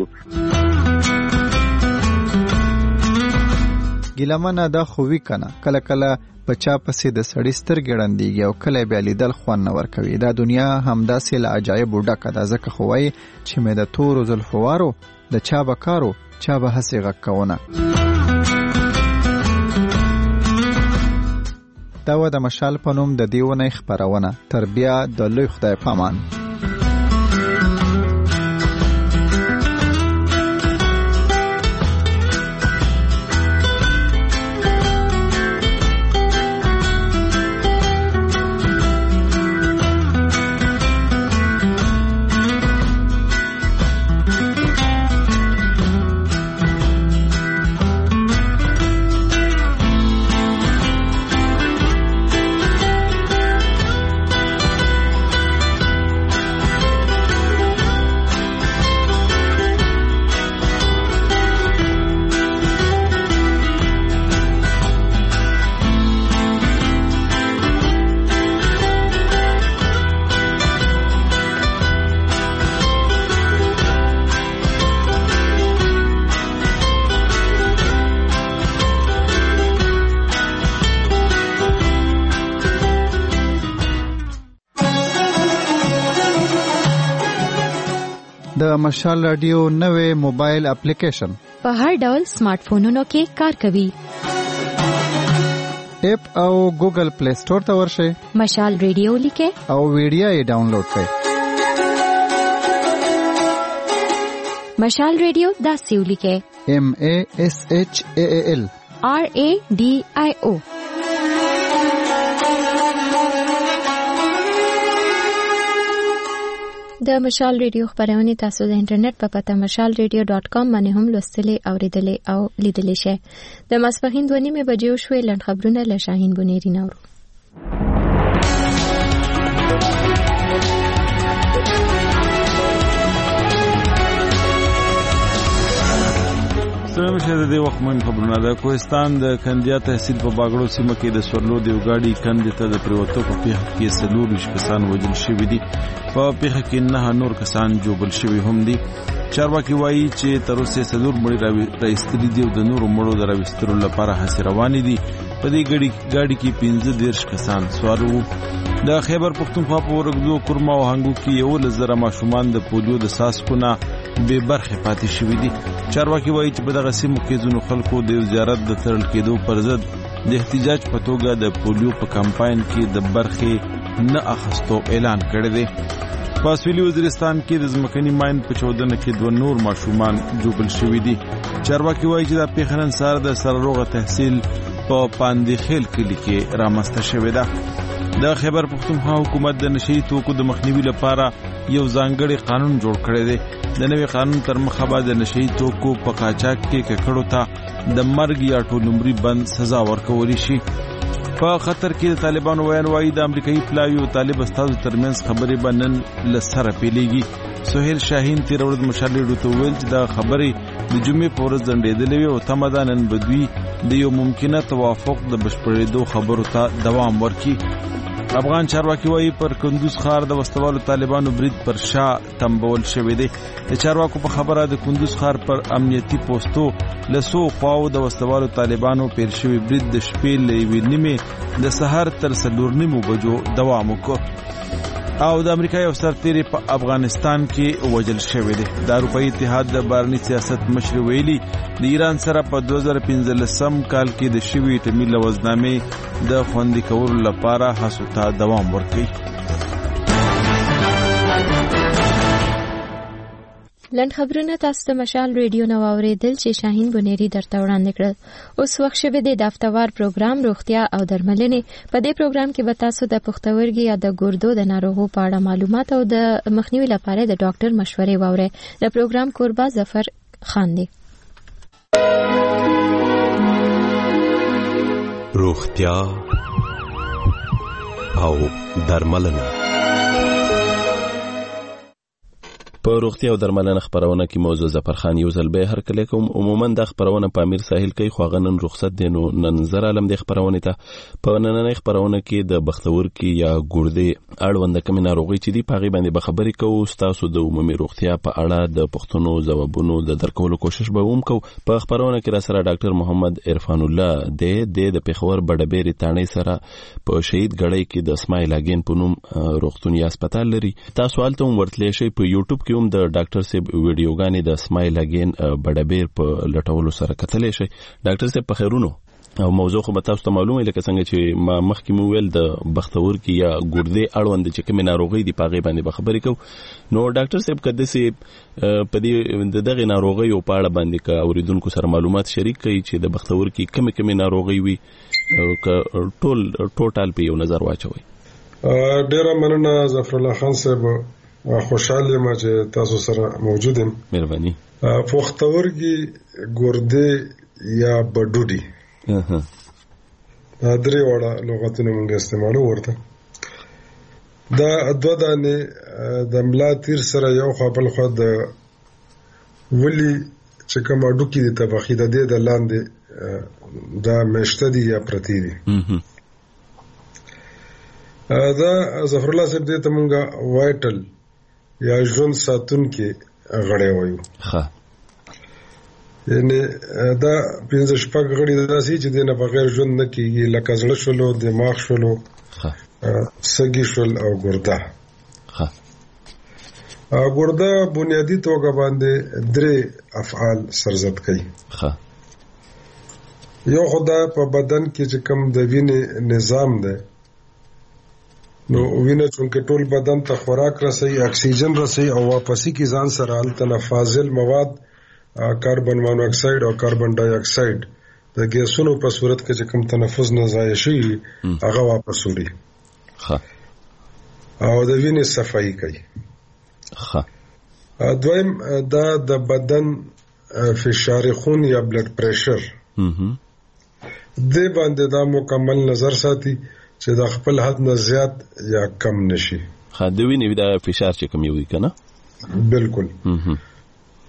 ګلمانه دا خو وی کنه کله کله په چا پسې د سړی سترګې ړندېږي او کله بیا لیدل خوند نه ورکوي. دا دنیا همداسې له عجایبو ډکه ده ځکه خو وایي چې مې د تورو زلفوارو د چا به کارو چا به هسې غږ کوونه. دا و د مشال په نوم د دې اونۍ خپرونه تر بیا د لوی خدای پامان. د مشال رادیو نوې موبایل اپلیکیشن په هر ډول سمارټ فونونو کې کار کوي. اپ او ګوګل پلی سٹور ته ورشئ مشال رادیو لیکه او ویډیو یې ډاونلوډ کړئ. مشال رادیو دا سیو لیکه MASHAAL RADIO. د مشال ریډیو خبرونه تاسو د انټرنیټ په پته mashalradio.com باندې هم لوستلې اوریدلې او لیدلې شئ. د ماسپښین 2:30 بجې شوې لړ خبرونه له شاهین بنيري نورو. سلام شه د وخت مهم خبرونه ده. کوهستان د کندیا تحصیل په باغړو سیمه کې د سورلو د وګاډي کندې ته د پریوتو په پیښه کې 40 کسان وژل شوي دي. په پیښه کې 9 نور کسان جوړل شوي هم دي. چارواکي وایي چې تر اوسه 40 مړي راوستلي دي او د نورو مړو د راوستلو لپاره هڅې روانې دي. په دې ګاډي کې 15 کسان سوار وو. د خیبر پختونخوا په ورغدو کورما او هنګو کې 11,000 ماشومان د پولیو د ساسکونه به برخه پاتې شوي دي. چارواکي وایي چې په دغه سیمو کې ځینو خلکو د زیارت د تړل کېدو پر ضد د احتجاج په توګه د پولیو په کمپاین کې د برخې نه اخستو اعلان کړی دی. په سویلي وزیرستان کې د ځمکني ماین په چودنه کې 2 نور ماشومان جوړل شوي دي. چارواکي وایي چې د پیښه نن سهار د سرروغه تحصیل په پاندخیل کلي کې رامنځته شوې ده. د خیبر پختونخوا حکومت د نشئی توکو د مخنیوي لپاره یو ځانګړی قانون جوړ کړی دی. د نوي قانون تر مخه به د نشئی توکو په قاچاق کې ککړو ته د مرګ یا ټول عمري بند سزا ورکولی شي. په خطر کې د طالبانو ویان وایي د امریکایي پلاوي او طالب استادو ترمنځ خبرې به نن له سره پیلېږي. سهیل شاهین تېره ورځ مشال ریډیو ته وویل چې دا خبرې د جمعې په ورځ ځنډېدلې وې او تمه ده نن به دوی د یو ممکنه توافق د بشپړېدو خبرو ته دوام ورکړي. افغان چارواکي وایي پر کندوز ښار د وسلوالو طالبانو برید پر شا تمبول شوی دی. د چارواکو په خبره د کندوز ښار پر امنیتي پوسټو له 100 خواو د وسلوالو طالبانو پیل شوی برید د شپې له 1:30 د سحر تر 4:30 بجو دوام وکړ او د امریکا یو سرتیری په افغانستان کې وژل شوی دی. د اروپایي اتحاد د بهرني سیاست مشر ویلي د ایران سره په 2015 کال کې د شوی اټومي لوزنامې د خوندي کولو لپاره هڅو ته دوام ورکړي. لنډ خبرونه تاسو ته مشال ریډیو نو اوریدل چې شاهین بنيري درته وړاندې کړل. اوس وخت شوه د هفتوار پروګرام روغتیا او درملنې. په دې پروګرام کې به تاسو د پښتورګي یا د ګردو د ناروغیو په اړه معلومات او د مخنیوي لپاره د ډاکټر مشورې واورئ. د پروګرام کوربه ظفر خان دی. روغتیا او درملنه. په روغتیا او درملنه خبرونه کې موضوع ظفر خان یو ځل به هر کله کوم. عموما د خبرونه په امیر ساحل کې خو غنن رخصت دي نو نن زر عالم د خبرونه ته په نننۍ خبرونه کې د بختورګي یا ګردې اړوند کوم ناروغي چې دی په غي باندې به خبرې کوو. تاسو د عمومي روغتیا په اړه د پښتنو ځوابونو د درکولو کوشش به وکړو. په خبرونه کې را سره ډاکټر محمد عرفان الله د پیښور بډبېری تانې سره په شهید غړی کې د اسماعیل اگین په نوم روغتونی هسپتال لري. تاسو الته ورتلې شي په یوټیوب کوم د ډاکټر صاحب ویډیوګانې د اسماعیل اگین بډبیر په لټولو سره کتلې شي. ډاکټر صاحب په خیرونو او موضوع خو به تاسو ته معلومه لکه څنګه چې ما مخکې مو ویل د بختورګي یا ګردې اړوند چې کوم ناروغي دی په غي باندې به خبرې کوو. نو ډاکټر صاحب کده سي په دې دغه ناروغي او په اړه باندې کا اوریدونکو سره معلومات شریک کړي چې د بختورګي کوم ناروغي وي ټوټال په یو نظر واچوي. ډیره مننه ظفر الله خان صاحب. خوشاله ما چې تاسو سره موجود یم. مهرباني. پښتورګي ګردې یا بډوډي دا درې وړه لغتونه موږ استعمالو ورته. دا دوه دانې د ملا تیر سره یو خوا بل خوا د ولی چې کوم اډوکي د طبقې د دې د لاندې دا مشته دي یا پرتی دي. دا ظفر الله صاحب دې ته موږ وایټل یا ژوند ساتون کې غړې وایو. یعنی دا 15 شپږ غړي داسې چې دنه بغیر ژوند نه کیږي لکه زړه شولو دماغ شولو سږي شول او ګرده. ګرده بنیادی توګه باندې 3 افعال سرزد کوي. یو خدای په بدن کې چې کوم د وینې نظام ده نو وینه چونکه ټول بدن ته خوراک رسي اکسیجن رسي او واپسی کی ځان سره التنفاضل مواد کاربن مونو اکساید او کاربن ډای اکساید د ګیسونو په صورت کې چې کوم تنفس نه ضایع شي هغه واپس وړي. او د وینې صفائی کوي. دویم دا د بدن فشار خون یا بلډ پریشر د باندې دا مکمل نظر ساتي چې د خپل حد نه زیات یا کم نشي. د وینې د فشار چې کم وي کنه. بالکل.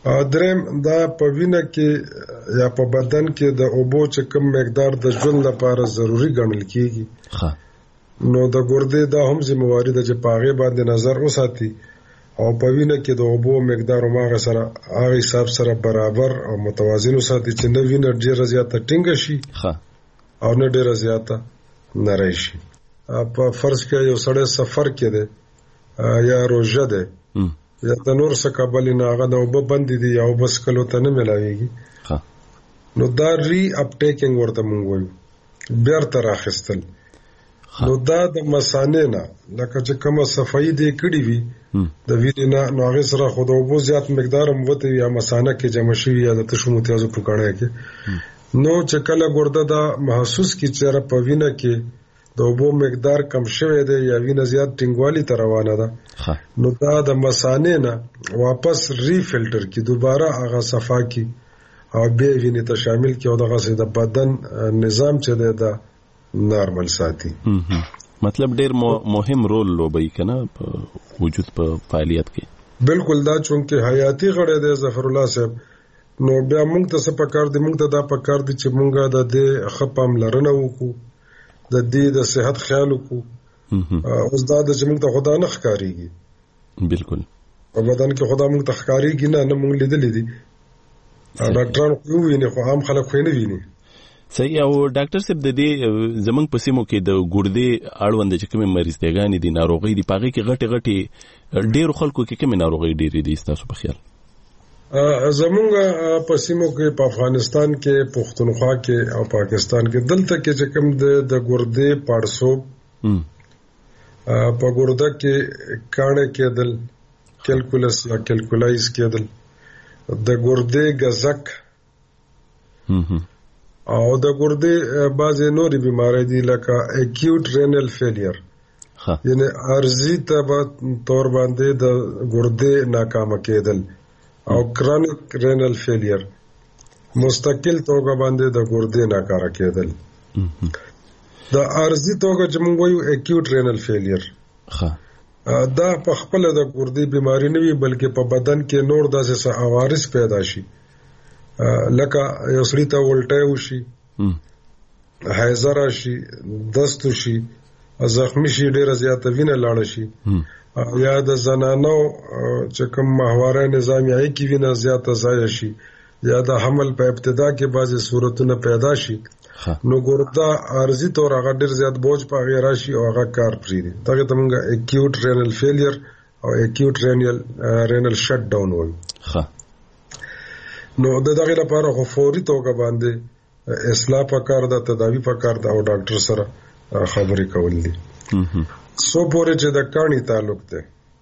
دریم دا په وینه کې یا په بدن کې د اوبو چې کم مقدار د ژوند لپاره ضروری ګڼل کیږي نو د ګردې دا هم ذمہواری ده چې په هغې باندې نظر وساتي او په وینه کې د اوبو مقدار هماغه سره هغه حساب سره برابر او متوازن وساتي چې نه وینه ډېره زیاته ټینګه شي او نه ډېره زیاته نری شي. په فرض کې یو سړی سفر کې دی یا روژه دی یا د نور څه کابل نه هغه د اوبه بندې دي یا اوبه څښلو ته نه میلاویږي نو دا ری اپټیکنګ ورته مونږ وایو بیرته راخیستل نو دا د مثانې نه لکه چې کومه صفایي دې کړې وي د وینې نه نو هغې سره خو د اوبو زیات مقدار هم وتی یا مثانه کې جمع شوي یا د تشو متیازو په کاڼی کې نو چې کله ګرده دا محسوس کړي چې په وینه کې د اوبو مقدار کم شوی دی یا وینه زیات ټینګوالي ته روانه ده نو دا د مثانې نه واپس ری فلټر کی دوباره هغه صفا کی او بیا وینې ته شامل کی او دغه د بدن نظام چې دی دا نارمل ساتي. مطلب ډیر مهم رول لوبوي کنه په وجود په فعالیت کې. بالکل دا چونکه حیاتي غړی دی ظفر الله صاحب نو بیا موږ ته څه پکار دی موږ ته دا پکار دی چې موږ د دې ښه پاملرنه وکړو د دې د صحت خیال وکړو اوس دا د چې موږ ته خدا نه ښکارېږي بالکل په بدن کې خدا موږ ته ښکارېږي نه موږ لیدلی دي ډاکټران خو ویني خو عام خلک خو نه ویني. صحیح. او ډاکټر صاحب د دې زمونږ په سیمو کې د ګردې اړوند چې کومې مریضګانې دي ناروغۍ دي په هغې کې غټې ډېرو خلکو کې کومې ناروغۍ ډېرې دي ستاسو په خیال؟ زمونږ په سیمو کې په افغانستان کې پښتونخوا کې او پاکستان کې دلته کې چې کوم د ګردې پاړسوب په ګرده کې کاڼی کېدل کیلکولس یا کیلکولایز کېدل د ګردې ګزک او د ګردې بعضې نورې بیماری دي لکه اکیوټ رینل فیلیر یعنی عارضي طور باندې د ګردې ناکامه کېدل او کرونیک رینل فیلیر مستقل توګه باندې د ګردې ناکاره کېدل. د عارضي توګه چې موږ وایو اکیوټ رینل فیلیر دا په خپله د ګردې بیماری نه وي بلکې په بدن کې نور داسې څه عوارض پیدا شي لکه یو سړي ته ولټی وشي حیضه راشي دست وشي زخمي شي ډېره زیاته وینه لاړه شي یا د زنانو چې کوم ماهواره نظامیه کې وینه زیاته ضایع شي یا د حمل په ابتدا کې بعضې صورتونه پیدا شي نو ګرده عارضي طور هغه ډېر زیات بوج په هغې راشي او هغه کار پرېږدي دغې ته موږ اکیوټ رینل فیلیر او اکیوټ رینل شټ ډاون وایو. نو د دغې لپاره خو فوري توګه باندې اصلاح پکار ده تداوي پکار ده او ډاکټر سره خبرې کول دي. سو پورې چې د کاڼي تعلق دی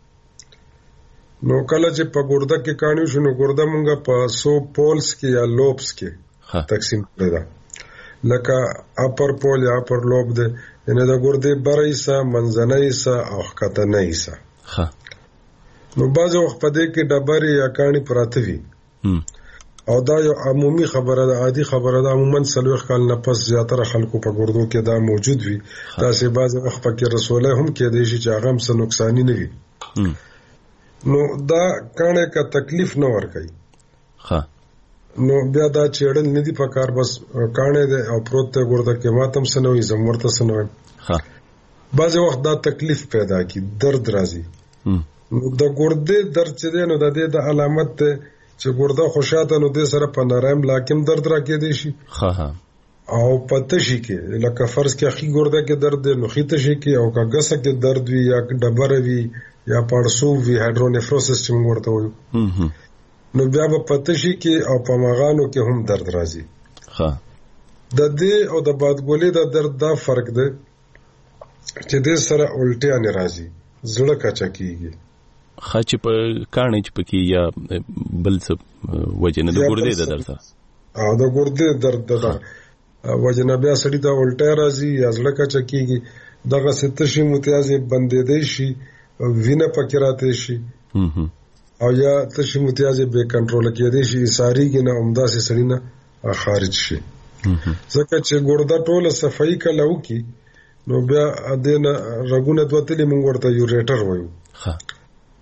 نو کله چې په ګرده کې کاڼي شو نو ګرده مونږ په سو پولس کې یا لوبس کې تقسیم کړی ده لکه اپر پول یا اپر لوب دی یعنی د ګردې بره حصه منځنی حصه او ښکتنی حصه نو بعضې وخت په دې کې ډبرې یا کاڼي پراته وي او دا یو عمومي خبره ده عادي خبره ده عموما 40 کال نه پس زیاتره خلکو په ګردو کې دا موجود وي داسې بعضې وخت پکې رسولی هم کېدی شي چې هغه هم څه نقصاني نه وي نو دا کاڼی که تکلیف نه ورکوي نو بیا دا چېړل نه دي پکار بس کاڼی دی او پروت دی ګرده کې ماته هم څه نه وي زه ورته څه نه وایم بعضې وخت دا تکلیف پیدا کړي درد راځي نو د ګردې درد چې دی نو د دې د علامت دی چې ګرده خوشاته نو دې سره په نرایم لاکم درد را کېدی شي او په تشي کې لکه فرض کې اخی ګرده کې درد دی نو خي تشي کې او که ګسه کې درد وي یا ډبره وي یا پړسوب وي هایډرونیفروسس چې موږ ورته وایو نو بیا به په تشي کې او په مغانو کې هم درد راځي. د دې او د بادګولې د درد دا فرق دی چې دې سره الټیا نه راځي زړه کچه کېږي چې په کاڼي چې پکې یا بل څه وجه نه د ګردې د درد سره او د ګردې درد د وجه نه بیا سړي ته الټیا راځي یا زړه کچه کېږي دغسې تشې متیازې بندېدی شي وینه پکې راتی شي او یا تشې متیازې بې کنټروله کېدی شي ایسارېږي نه همداسې سړي نه خارج شي ځکه چې ګرده ټوله صفایي کله وکړي نو بیا دې نه رګونه دوه تلي موږ ورته یوریټر وایو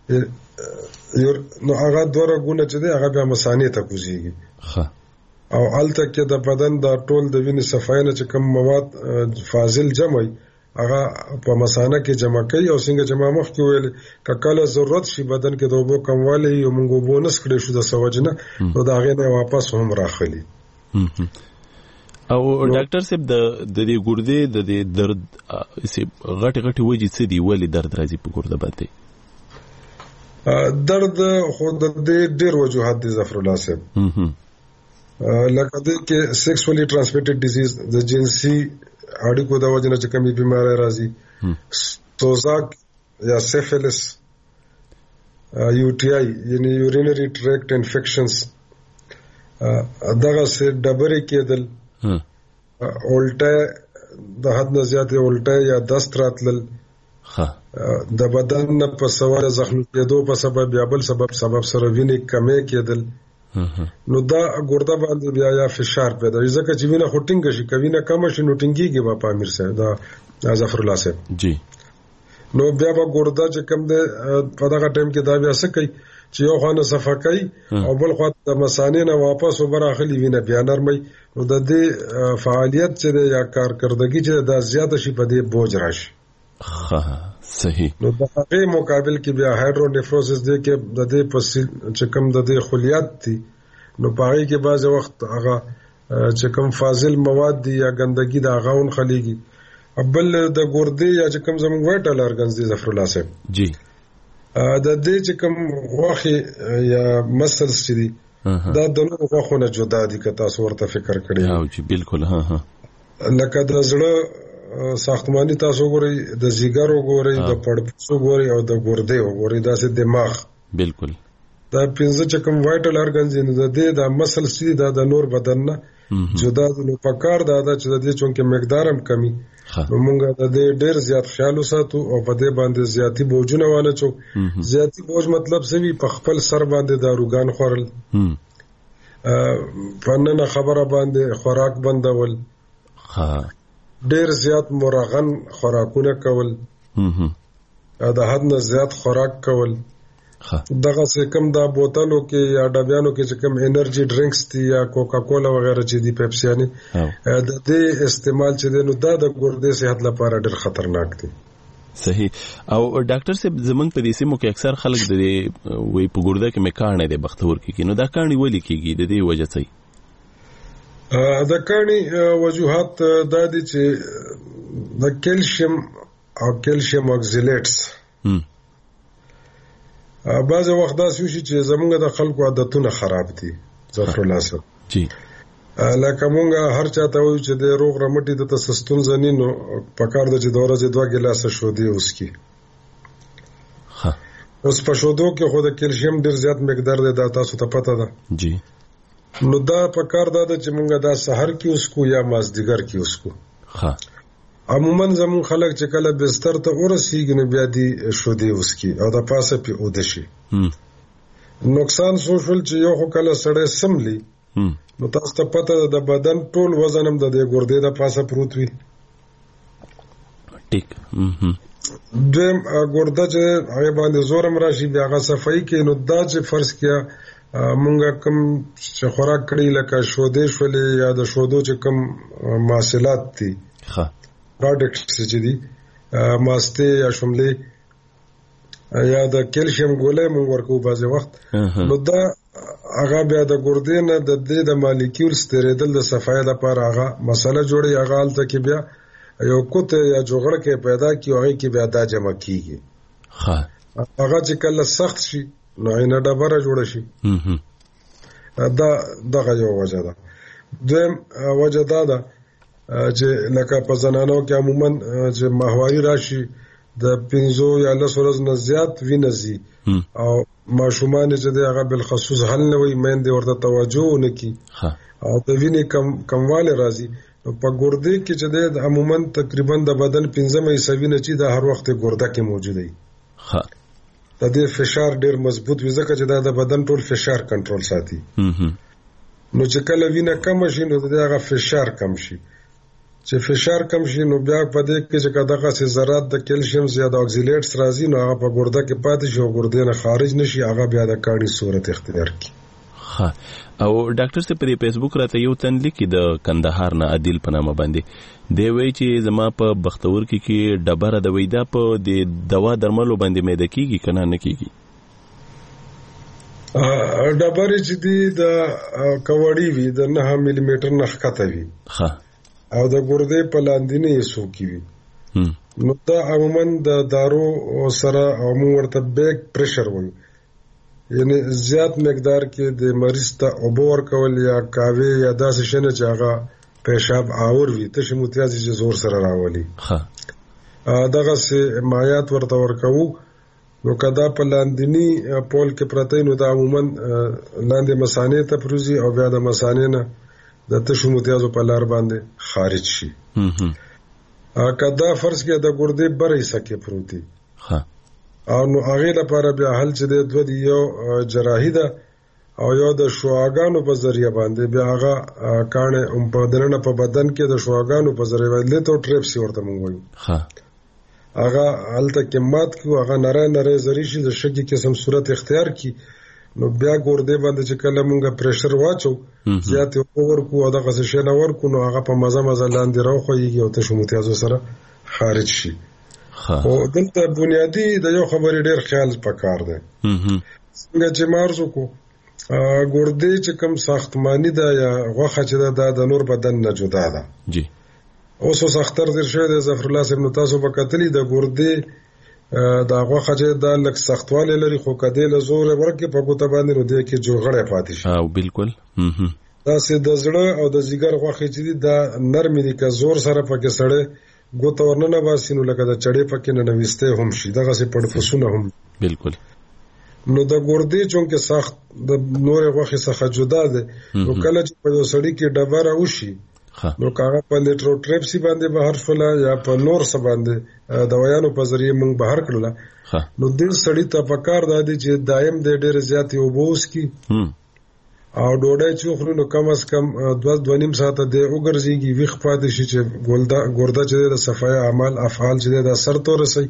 نو هغه دوه رګونه چې دی هغه بیا مثانې ته کوزيږي او الته کې د بدن د ټول د وینې صفای نه چې کوم مواد فاضل جمع هغه په مثانه کې جمع کوي او څنګه چې ما مخکې ویل کله ضرورت شي بدن کې د اوبو کموالی یو موږ بونس کړی شو د سوجنه نو دا غي نه واپس هم راخلي. او ډاکټر صاحب د دې ګردې د دې درد غټي وجې څه دی ولې درد راځي په ګرده باندې؟ درد خو د دې ډېر وجوهات دي ظفر الله صاحب. لکه د کې سیکسوالي ترانسمیټډ ډیزیز د جنسي اړیکو د وجې نه چې کومې بیماری راځي، سوزاک یا سیفیلس، یو ټي آی یعنی یورینری ټریکټ انفیکشنز، دغه سه ډبرې کېدل، الټه د حد نه زیاتې الټه یا دست راتلل، د بدن نه په سوال زخم کېدو په سبب یا بل سبب سره وینې کمې کېدل، نو دا ګرده باندې بیا یا فشار پیدا وي ځکه چې وینه خټینګ شي، کوینه کم شي نو ټینګيږي په امیر صاحب دا ظفر الله صاحب جی. نو بیا به ګرده چې کم ده په دغه ټیم کې دا بیا څه کوي چې یو خانه صفه کوي او بل خوا د مثانې نه واپس وبراخلي وینه بیا نرمي، نو د دې فعالیت چې یا کارکردګي چې دا زیاته شي په دې بوج راشي. صحیح. نو د هغه مقابل کې بیا هایدرونیفروسس دی کې د دې پسې چې کوم د دې خلیات دي نو پاره کې بعض وخت هغه چې کوم فاضل مواد دي یا ګندګي دا غاون خليږي. بل د ګردې یا چې کوم زموږ وایټل ارګنز دي ظفر الله صاحب جی، د دې چې کوم غوخي یا مسلز دي دا د نورو غوخونه جدا دي که تاسو ورته فکر کړئ. او جی بالکل. لکه د زړه ساختماني تاسو ګورئ، د زیګر وګورئ، د پړپسو ګورئ او د ګردې وګورئ، دا سه دماغ بالکل دا پنځه چې کوم وایټل ارګنز دي د دې د مسلز دي دا د نور بدن نه جدا دي. نو پکار دا چې د دې چونکه مقدار هم کمی نو مونږ د دې ډېر زیات خیال وساتو او په دې باندې زیاتی بوجونه وانه چو. زیاتی بوج مطلب څه وی؟ په خپل سر باندې داروګان خورل، پننه خبره باندې خوراک بندول، ډېر زیات مرغن خوراکونه کول، د حد نه زیات خوراک کول، دغه څه کم دا بوتلو کې یا ډبیانو کې چې کم انرژي ډرینکس دي یا کوکا کولا وغیرہ چې دي پیپسیانی د دې استعمال چې دی نو دا د ګردې صحت لپاره ډېر خطرناک دي. صحیح. او ډاکټر صاحب زمونږ په دې سیمو کې اکثر خلک د وی په ګرده کې مکانې د بختور کې نو دا کاني ولې کېږي؟ د دې وجه څه د کاني وجوهات دا دي چې د کیلشیم او کیلشیم اکسیلیټس بعض وخت دا شي چې زمونږ د خلکو عادتونه خراب دي ظفر الله صاحب جی. لکه مونږه هر چاته وایو چې د روغ رمټي د تسستون زنینو پکار د چې دوره چې 2 ګلاسه شودي اوس کی اوس په شودو کې خو د کیلشیم ډیر زیات مقدار دی، دا تاسو ته پته ده جی. نو دا پکار دا چې مونږه دا سحر کې اوس کو یا مازدیګر کې اوس کو. عموما زمون خلک چې کله بستر ته ورسیږي نو بیا دي شودي اوس کی او د پاسه په اودشي. نقصان سوشل چې یو خو کله سړی سملی نو تاسو ته پته ده د بدن ټول وزن هم د ګردې د پاسه پروت وي. ټیک. دویم ګرده چې هغه باندې زورم راشي بیا هغه صفائی کې نو دا چې فرض کیا مونږه کم چې خوراک کړی لکه شودې شولې یا د شودو چې کم محصولات دي پروډکټس چې دي ماسته یا شملې یا د کیلشیم ګولې مونږ ورکو بعض وخت نو دا هغه بیا د ګردې نه د دې د مالیکولز تیرېدل د صفای لپاره هغه مسله جوړي، هغه حالت کې بیا یو کوته یا جوړ کې پیدا کی هغه کې بیا دا جمع کیږي. هغه چې کله سخت شي نو اینه ډبره جوړ شي. دا دغه یو وجه ده. دویم وجه دا ده چې لکه په زنانو کې عموما چې ماهواري راشي د 15 یا 10 ورځې نه زیات وینځي او ماشومان چې هغه بل خصوص حل نه وي مېندې ورته توجه نه کوي او د وینې کمواله راځي. نو په ګردې کې چې د عموما تقریبا د بدن 15% وینه چې د هر وخت ګرده کې موجود دی. د دې فشار ډیر مضبوط وي ځکه چې د بدن ټول فشار کنټرول ساتي. نو چې کله وینه کم شي نو د هغه فشار کم شي چې فشار کم شي نو بیا په دې کې چې دغه سي ذرات د کیلشیم زیات اکسیلیټس راځي نو هغه په ګرده کې پاتې شي او ګردې نه خارج نشي هغه بیا د کاڼي صورت اختیار کی. ها او ډاکټر سے په فیسبوک راته یو تن لیکي د کندهار نه عادل په نامه باندې دی وایي چې زما په بختور کې ډبره د وېدا په د دوا درملو باندې مې د کیږي کنه نه کیږي. ډبره چې دی د کوړی وی د 9 ملي میټر نه ښکته وی ها او د ګردې په لاندې نه سو کیوي نو دا عموما د دارو سره عموما ورته بیک پریشر وایي یعنی زیات مقدار کې د مریض ته اوبور کول یا کاوه یا داسې شنه چې هغه پیشاب اور وي ته شموتیازي چې زور سره راولي ها دغه سه مایات ورته ورکو نو کدا په لاندنی پول کې پرته نو دا عموما لاندې مسانې ته پروزي او بیا د مسانې نه د تشموتیازو په لار باندې خارج شي. کدا فرض کې د ګردې برې سکه پروتي ها او نو هغه لپاره بیا حل چې د دوه یو جراحي ده او یو د شواګانو په ذریعہ باندې بیا هغه کانه په دننه په بدن کې د شواګانو په ذریعہ باندې لیتو ټریپس ورته مونږ وایو ها هغه الته کې مات کیو هغه نره زری شي د شګي قسم صورت اختیار کی نو بیا ګردې باندې چې کله مونږه پریشر واچو زیات اور کو او دغه څه نه ور کو نو هغه په مزه لاندې راوخیږي او ته شموتیازو سره خارج شي. او دلته بنیادی د یو خبرې ډیر خیال پکار دی څنګه چې مارزو کو ګردې چې کوم ساختمانی ده یا غوخه چې ده د نور بدن نه جدا ده جی اوس اختر در شوی د ظفر الله صاحب نو تاسو په کتلی د ګردې د غوخه چې د لک سختواله لري خو کده له زور ورکه په ګوته باندې نو د کې جوړغړې پاتې شي او بالکل دا سه د زړه او د جګر غوخه چې دا نرمې دي که زور سره پکې سړې ګوته ورننه واسینو لکه د چړې پکې نه نوسته هم شي دغه سه پړفسونه هم بالکل نو د ګردې چونکه سخت د نور غوخه څخه جدا ده نو کله چې په سړی کې ډبره وشي نو کاغه په لیټروټریپسي باندې بهر فلا یا په نور څه باندې دوايانو په ذریعہ موږ بهر کړل نو دل سړی ته پکار دادی چې دایم د ډېر زیات وبوس کی او ډوډۍ چوخلو نو کم از کم 2.5 ساعت د وګرځيږي ویخ پاتې شي چې ګرده چې د صفای اعمال افعال چې د سر تور سي.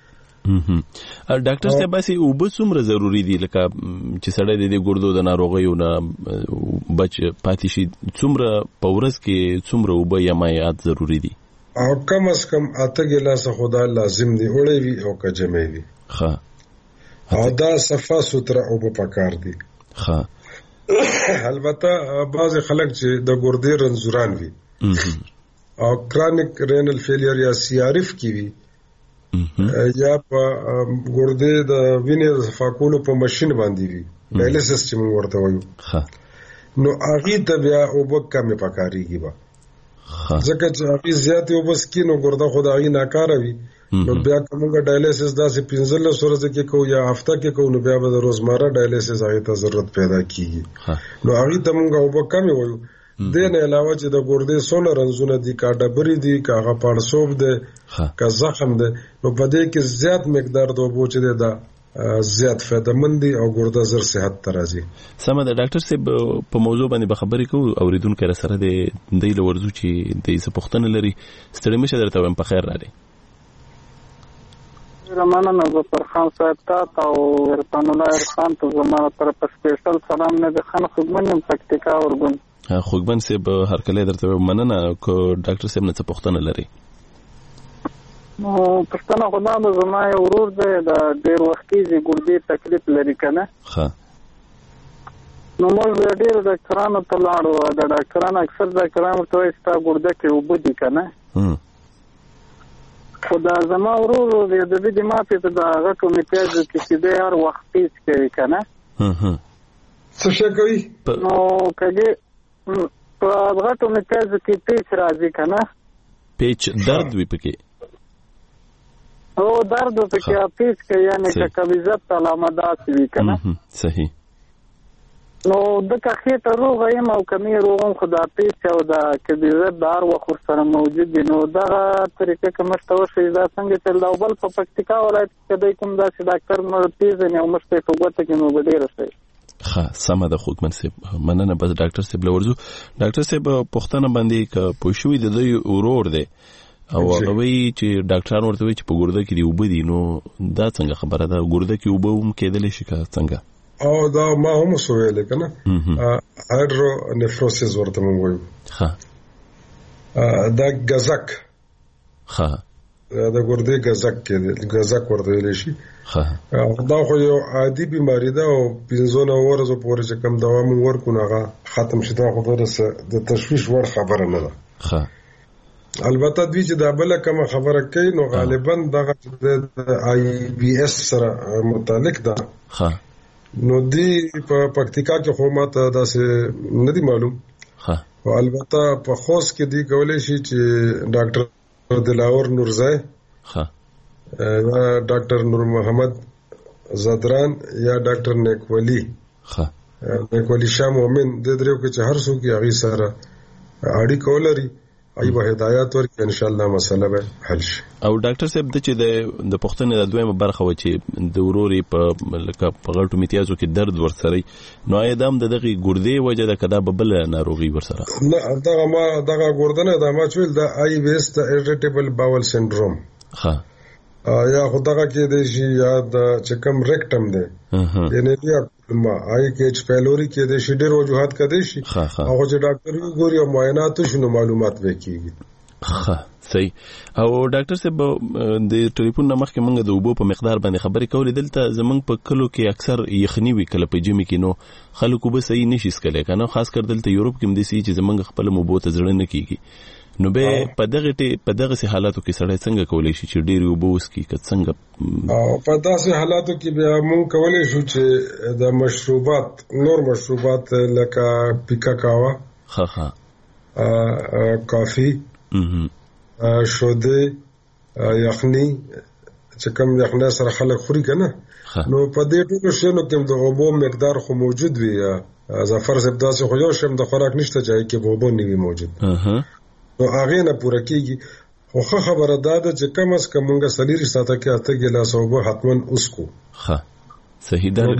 ډاکټر صاحب باسي او به څومره ضروری دي لکه چې سړی د ګردو د ناروغیو نه بچ پاتې شي څومره پورس کې څومره او به یمایات ضروری دي او کم از کم اته ګلاس خدا لازم دي وړي وي او کجمې وي ها او دا صفه ستره او په پکار دي ها البته بعض خلک چې د ګردې رنځوران وي او کرونیک رینل فیلیر یا سی آر اف کی وي یا په ګردې د وینې صفا کولو په ماشين باندې وي ډایلیسس چې موږ ورته وایو نو هغه ته بیا او بکه پکاريږي با ځکه چې هغه زیات او بس کې نو ګرده خدای ناکاره وي نو بیا کومه ډایلیسس داسې 15 ورځې کې کو یا هفته کې کو نو بیا به روزمره ډایلیسس هغه ته ضرورت پیدا کیږي نو هغه ته موږ او بکه وایو دین علاوه چې د ګردې سونه رنځونه دي کا ډبري دي کا هغه پړسوب ده کا زخم ده نو په دې کې زیات مقدار د بوچ ده دا زیات فائدہ مندي او ګرده زر صحت ترازي. سمه ده ډاکټر صاحب په موضوع باندې خبرې کوو اوریدونکو سره د دې لورزو چې د څه پښتنه لري ستړي مشه درته هم په خیر راځي. رمانه نظر خان صاحب ته او عرفان الله عرفان ته زموږ طرف سپیشل سلام نه ده خان خدمت پکتیکا ورګون خوګبن صاحب هر کله درته مننه کو ډاکټر صاحب نه څه پښتنه لري. نو پښتنه خدای د زما یو ورور دی د ډیر وختي زی ګردې تکلیف لري کنه ها نو موږ ډیر ډاکټرانو ته لاړو د ډاکټرانو اکثر ډاکټرانو ته ستا ګرده کې وبدي کنه خدا زما ورور د دې ماته ته د غټو میتاز کې د هر وخت پیس کوي کنه څه شي کوي نو کله په غټو میتاز کې پیچ راځي کنه پیچ درد وي پکې او درد پکې پیچ کې یعنی کبیزت علامات وي کنه صحیح نو د کخې ته روغ یم او کمی روغم خدا پیچ او د کبیزت دار وخور سره موجود دي نو دا طریقې کومشته وشي دا څنګه چې دا بل په پکتیکا ولایت کې د کوم داسې ډاکټر مو پیژنې او مشته په وته کې نو ډیر شي ښه سمه ده خوږمن صاحب مننه. بس ډاکټر صاحب لورځو. ډاکټر صاحب پوښتنه باندې ک پوښوي د دوی ورور دی او هغه وی چې ډاکټران ورته وی چې په ګرده کې دی وبو دي، نو دا څنګه خبره ده؟ ګرده کې وبو هم کېدل شي که څنګه؟ او دا ما هم سوویل کنه هایدرونیفروسس ورته مونږ وایو. ښه دا غزک، ښه دا ګردې غزک کې غزک ورته ویل شي. ښه دا خو یو عادي بیماری ده او 15 ورځې پورې چې کوم دوا مونږ ورکو هغه ختم شي. دا خو د تشویش وړ خبره نه ده. ښه البته دوی چې دا بل کوم خبره کوي نو غالبا دغه د آی بی اس سره متعلق ده. ښه نو دی په پکتیکا کې خو ماته داسې نه دی معلوم. ښه او البته په خوست کې دی کولای شي چې ډاکټر دلاور نورزای، ښه ډاکټر نور محمد زدران یا ډاکټر نیکولی، ښه نیکولی شاه مومن د دریو کې چې هر څوک یې هغه سره اړیکه ولري ای به هدایت ورکړي ان شاء الله مسله به حل شي. او ډاکټر صاحب د پښتنې د دویمه برخه و چې د وروري په لکه په غلطو میتیازو کې درد ورسره، نو آیا دام د دغه ګردې وجه د کدا بل ناروغي ورسره؟ نه دغه ګردنه د ما چول د آی بی اس د ایریټیبل باول سندروم. ها یا خدغه کې د شي یا د چکم ریکټم ده یعنی بیا ما آی کې اچ پیلوري کې د شي ډېر وجوهات کده شي او چې ډاکټر وګوري او معاینات شنو معلومات وکړي. ها صحیح. او ډاکټر صاحب د ټلیفون نمخ کې موږ د اوبو په مقدار باندې خبرې کولې. دلته زمونږ په کلو کې اکثر یخنی وی کله په جمی کې، نو خلکو به صحیح نشي سکلای کنه، خاص کر دلته یورپ کې هم دي چې زمونږ خپل مبو ته ځړنه نه کیږي. نو به په دغه سي حالاتو کې سړی څنګه کولای شي چې ډېر اوبو وسکي که څنګه؟ او په داسې حالاتو کې بیا مونږ کولای شو چې د مشروبات نور مشروبات لکه پیکا کاوا، کافی، شوده، یخنی چې کوم یخنه سره خلک خوري کنه، نو په دې ټولو شیانو کې د اوبو مقدار خو موجود وي. ظفر صاحب داسې خو یو شم د خوراک نشته چې کې اوبو نه وي موجود، نو هغه نه پوره کیږي. خو خبره دا ده چې کم از کم موږ سلیری ساته کې اته ګلاس اوبه حتماً اسکو. ها صحیح ده.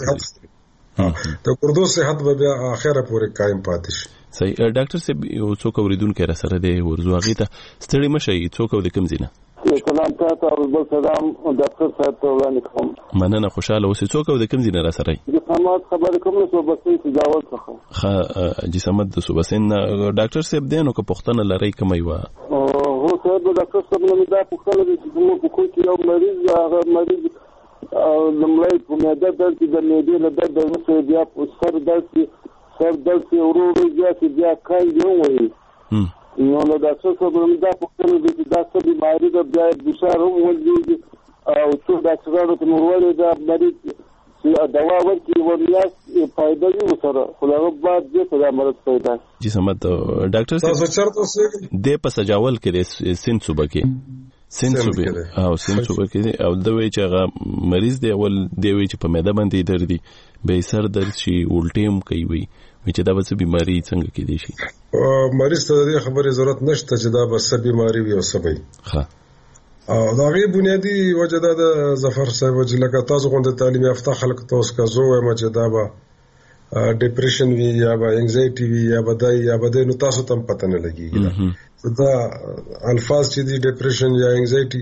د ګردو صحت به بیا اخره پورې قائم پاتې شي. صحیح. ډاکټر صاحب یو څوک اوریدونکو را سره دی ورزو هغه ته ستړي مشي څوک د کوم زینه؟ سلام تاسو او بل سلام ډاکټر صاحب ته وړاندې کوم. مننه خوشاله اوسئ. څوک د کوم زینه را سره؟ جسامت خبرې کوم نو بسې تجاوز څخه. ها جسامت د صوبسین ډاکټر صاحب دینو که پښتنه لري کومي وا؟ هو صاحب ډاکټر صاحب نو دا پښتنه چې موږ په کوم کې یو مریض هغه مریض لمړی په معده درد د معدې له درد نه بیا په سر درد ورو بیا کای دی وایي. نو له ډاکټر صاحب نو دا پښتنه چې دا څه بیماری ده بیا بشار هم ولګي او څو ډاکټرانو ته مرولې دا مریض دوا ورکړي ومیاس فائدہ دی وسره خلغه بعد دې ته مرض پیدا. جی سمت ډاکټر صاحب تاسو چرته اوسئ د په سجاول کې سین صوبه کې او سین صوبه کې او د وی چې هغه مریض دی اول دی وی چې په معده باندې درد دی به سر درد شي الټیم کوي وی چې دا به بیماری څنګه کې دي شي؟ مریض ته د خبرې ضرورت نشته چې دا به بیماری وي او سبي. ها او دا غي بنیادی وجه دا د ظفر صاحب چې لکه تاسو غونډه تعلیم یافته خلک تاسو کا زو وایم چې دا به ډیپریشن وی یا به انگزایټي وی یا به دای یا به نو تاسو ته پته نه لګیږي. دا الفاظ چې دي ډیپریشن یا انگزایټي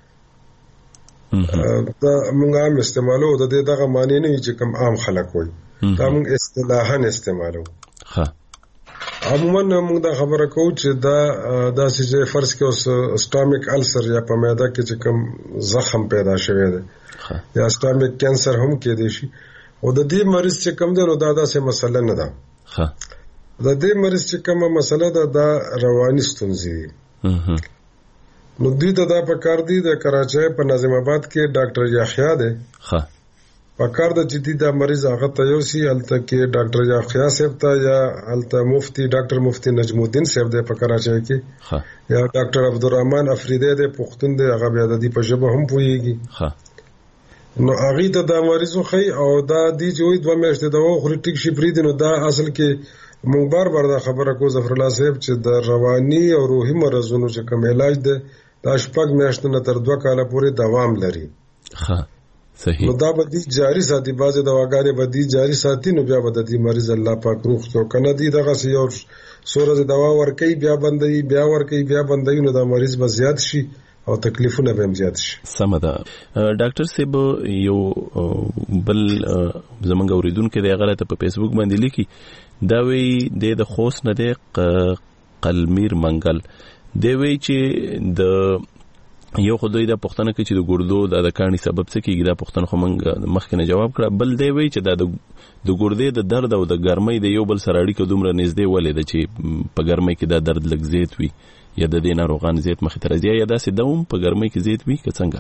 دا موږ هم استعمالو د دغه معنی نه چې کوم عام خلک وایي، دا موږ اصطلاحاً استعمالو. ها عموما موږ دا خبره کوو چې دا چې فرض کې اوس سټامیک السر یا په معده کې چې کوم زخم پیدا شوی دی یا سټامیک کینسر هم کې دی شي او د دې مریض چې کوم دی نو دا داسې مسله نه ده. د دې مریض چې کومه مسله ده دا رواني ستونزې دي. نو دوی ته دا په کار دی د کراچۍ په ناظم آباد کې ډاکټر یحیی دی په کار د چې دا مریض هغه ته یو سی الته کې ډاکټر یحیی صاحب ته یا الته مفتی ډاکټر مفتی نجم الدین صاحب دی په کراچۍ کې یا ډاکټر عبدالرحمن افریدی دی پښتون دی هغه بیا د دې په ژبه هم پوهیږي. نو هغه ته دا مریض خو او دا دی چې وي 2 میاشتې دوا خوري ټیک شي پری دي. نو دا اصل کې مونږ بار دا خبره کو ظفر الله صاحب چې د رواني او روحي مرزونو چې کوم علاج دی دا شپږ میاشتې نه تر 2 کال پورې دوام لري. صحیح. نو دا به دي جاری ساتي، بعضې دواګانې به دي جاری ساتي، نو بیا به د دې مریض الله پاک روغ کړو. که نه دي دغسې یو څو ورځې دوا ورکوي، بیا بندوي، بیا ورکوي، بیا بندوي، نو دا مریض به زیات شي او تکلیفونه به هم زیات شي. سمه ده. ډاکټر صاحب یو بل زمونږ اورېدونکی دی، هغه راته په فیسبوک باندې لیکي، دا وایي د خوست نه دی قلمیر منګل، دی وایي چې د یو خدای دا پوښتنه کوي چې د ګردو د کاڼي سبب څه کیږي. دا پوښتنه خو موږ مخکې نه جواب کړه. بل دی وایي چې دا د ګردې د درد او د ګرمۍ د یو بل سره اړیکه دومره نږدې ولې ده چې په ګرمۍ کې دا درد لږ زیات وي، یا د دې ناروغان زیات مخې ته راځي، یا داسې دوم په ګرمۍ کې زیات وي که څنګه؟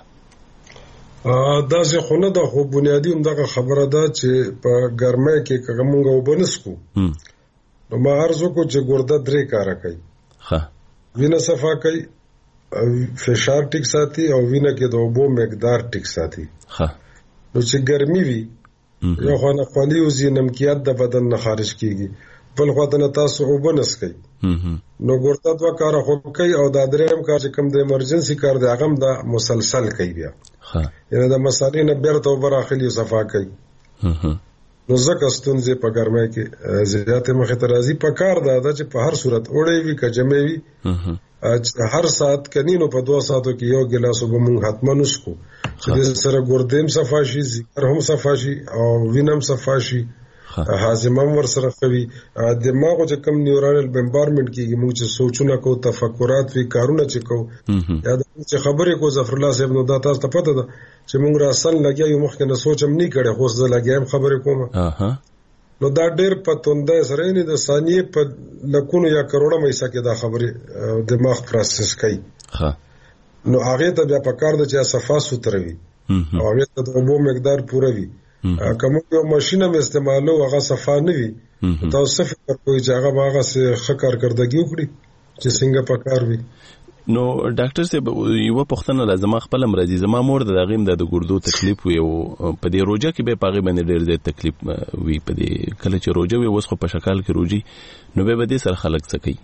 داسې خو نه ده، خو بنیادي همدغه خبره ده چې په ګرمۍ کې که موږ اوبه نه څښو، نو ما عرض وکړو چې ګرده 3 کاره کوي. وینه صفا کوي، فشار ټیک ساتي، او وینه کې د اوبو مقدار ټیک ساتي. نو چې ګرمي وي، یو خوا نه خولي وځي، نمکیات د بدن نه خارج کیږي، بل خوا ته نه تاسو اوبه نه څښئ، نو ګرده 2 کاره خو کوي، او دا 3م کار چې کوم د ایمرجنسي کار دی هغه هم دا مسلسل کوي. بیا یعنې د مسالې نه بیرته اوبه راخلي او صفا کوي. نو ځکه ستونزې په ګرمۍ کې زیاتې مخې ته راځي. په کار دا چې په هر صورت اوړی وي که جمع وي، هر ساعت کني، نو په 2 ساعتو کې یو ګیلاس اوبه مونږ حتما وڅښو، چې دې سره ګردې هم صفا شي، ځیګر هم صفا شي، او وینه هم صفا شي، هاضمه هم ورسره ښه وي. دماغو چې کوم نیورال بمبارمنټ کېږي، مونږ چې سوچونه کوو، تفکرات وي، کارونه چې کوو، یا چې خبرې کوو، ظفرالله صاحب، نو دا تاسو ته پته ده چې مونږ راسن لګیا یو، مخکې نه سوچ هم نه کړی، خو زه لګیا یم خبرې کوم. نو دا ډېر په توندۍ سره یعنې د ثانیې په لکونو یا کروڑه حصه کې دا خبرې دماغ پروسس کوي. نو هغې ته بیا پکار ده چې صفا سوتره وي، او هغې ته د اوبو مقدار پوره وي. که موږ یو ماشین هم استعمالو، هغه صفا نه وي، تاسو څه فکر کوئ چې هغه به هغسې ښه کارکردګي وکړي چې څنګه پکار وي؟ نو ډاکټر صاحب یو پوښتنه لازم خپل مرضی زما مور د غیم د ګردو تکلیف وي، او په دې روزه کې به پاغه باندې ډېر زیات تکلیف وي. په دې کله چې روزه وي، اوس خو په شکل کې روزي، نو به دې سره خلک څه کوي؟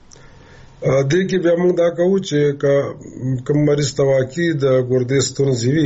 دې کې بیا موږ دا کوو چې کوم مریض ته واقعي د ګردې ستونزې وي،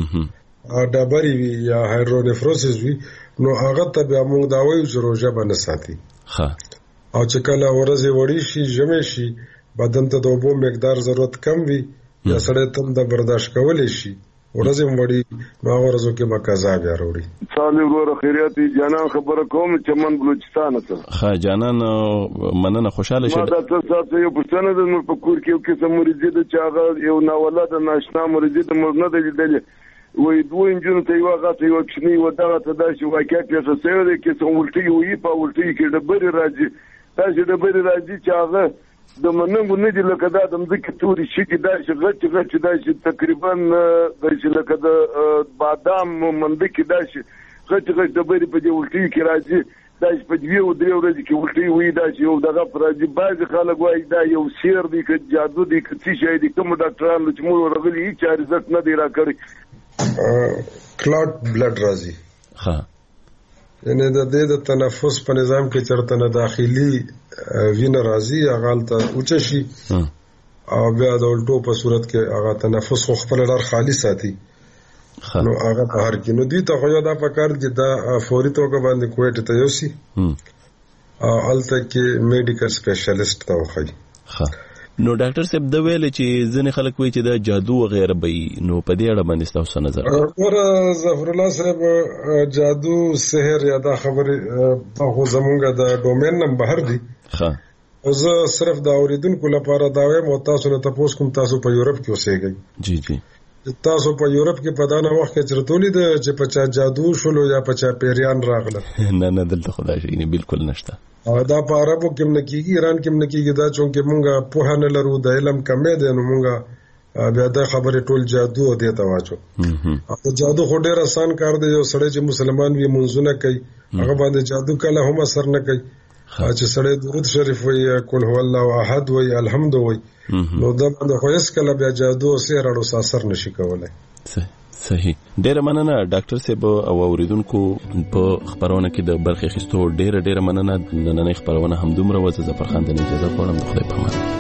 ډبرې وي، یا هایدرونیفروسس وي، نو هغه ته بیا موږ دا وایو چې روزه به نه ساتي. او چې کله ورځې وړي شي، ژمی شي، بدن ته د اوبو مقدار ضرورت کم وي، یا سړی تم د برداشت کولی شي، ورځې هم وړي، نو هغه ورځو کې به قضا بیا راوړي. صالح وروره خیریت دي، جانان خبره کوم چمن بلوچستان ته. ښه جانان، مننه، خوشحاله شه. ما دا تاسو یو پوښتنه ده، نو په کور کې یو قسم مریض ده چې هغه یو ناولده ناشنا مریض ده، موږ نه دی لیدلی، وایي 2 انجونو ته یوه هغه ته یوه کوچنۍ یوه دغه ته داسې واقعه پیښه شوې ده، قسم الټۍ وایي، په الټۍ کې ډبرې راځي، داسې ډبرې راځي چې هغه د مننګو نه دي، لکه دا د مځکې تورې شګې داسې غچ داسې تقریبا داسې لکه د بادام مندکې داسې غچ ډبرې په دې الټۍ کې راځي، داسې په 2 او 3 ورځې کې الټۍ وایي، داسې یو دغه راځي. بعضې خلک وایي دا یو سیر دی، که جادو دی، که څه شی دی، کوم ډاکټرانو چې موږ ورغلي هېڅ رزلټ نه دی راکړی. کلاټ بلډ راځي، یعنې د دې د تنفس په نظام کې چېرته نه داخلي وینه راځي، هغه هلته اوچه شي، او بیا د الټو په صورت کې هغه تنفس خو خپله لار خالي ساتي، نو هغه بهر کې. نو دوی ته خو یو دا پکار چې دا فوري توګه باندې کویټې ته یوسي، هلته کې میډیکل سپیشلیسټ ته وښایي. نو ډاکټر صاحب دا ویل چې ځینې خلک وایي چې دا جادو وغیره به وي، نو په دې اړه باندې ستاسو نظر؟ ظفرالله صاحب، جادو، سحر یا دا خبرې خو زمونږ د ډومین نه بهر دي. زه صرف د اورېدونکو لپاره دا وایم، او تاسو نه تپوس کوم، تاسو په یورپ کې اوسېږئ. تاسو په یورپ کې په دانه وخت کې چېرته ولیده چې په چا جادو شولو یا په چا پیریان راغله؟ نه دلته خو دا شی بالکل نشته. دا په عربو کې هم نه کېږي، ایران کې هم نه کېږي. دا چونکې مونږ پوهه نه لرو، د علم کمی دی، نو مونږ بیا دا خبرې ټول جادو او دې ته واچو. جادو خو ډېر اسان کار دی، یو سړی چې مسلمان وي، منځونه کوي، هغه باندې جادو کله هم اثر نه کوي. چې سړی درود شریف وایي، قل هو الله احد وایي، الحمد وایي، نو دا باندې خو هېڅکله بیا جادو او سحر اړو اثر نشي کولی. صحیح. ډیره مننه ډاکټر صاحب او اوریدونکو په خبرونه کې د برخې اخیستو ډیره مننه. نننۍ خبرونه هم دومره وه. زه ظفر خان ته اجازه غواړم. د خدای په امان.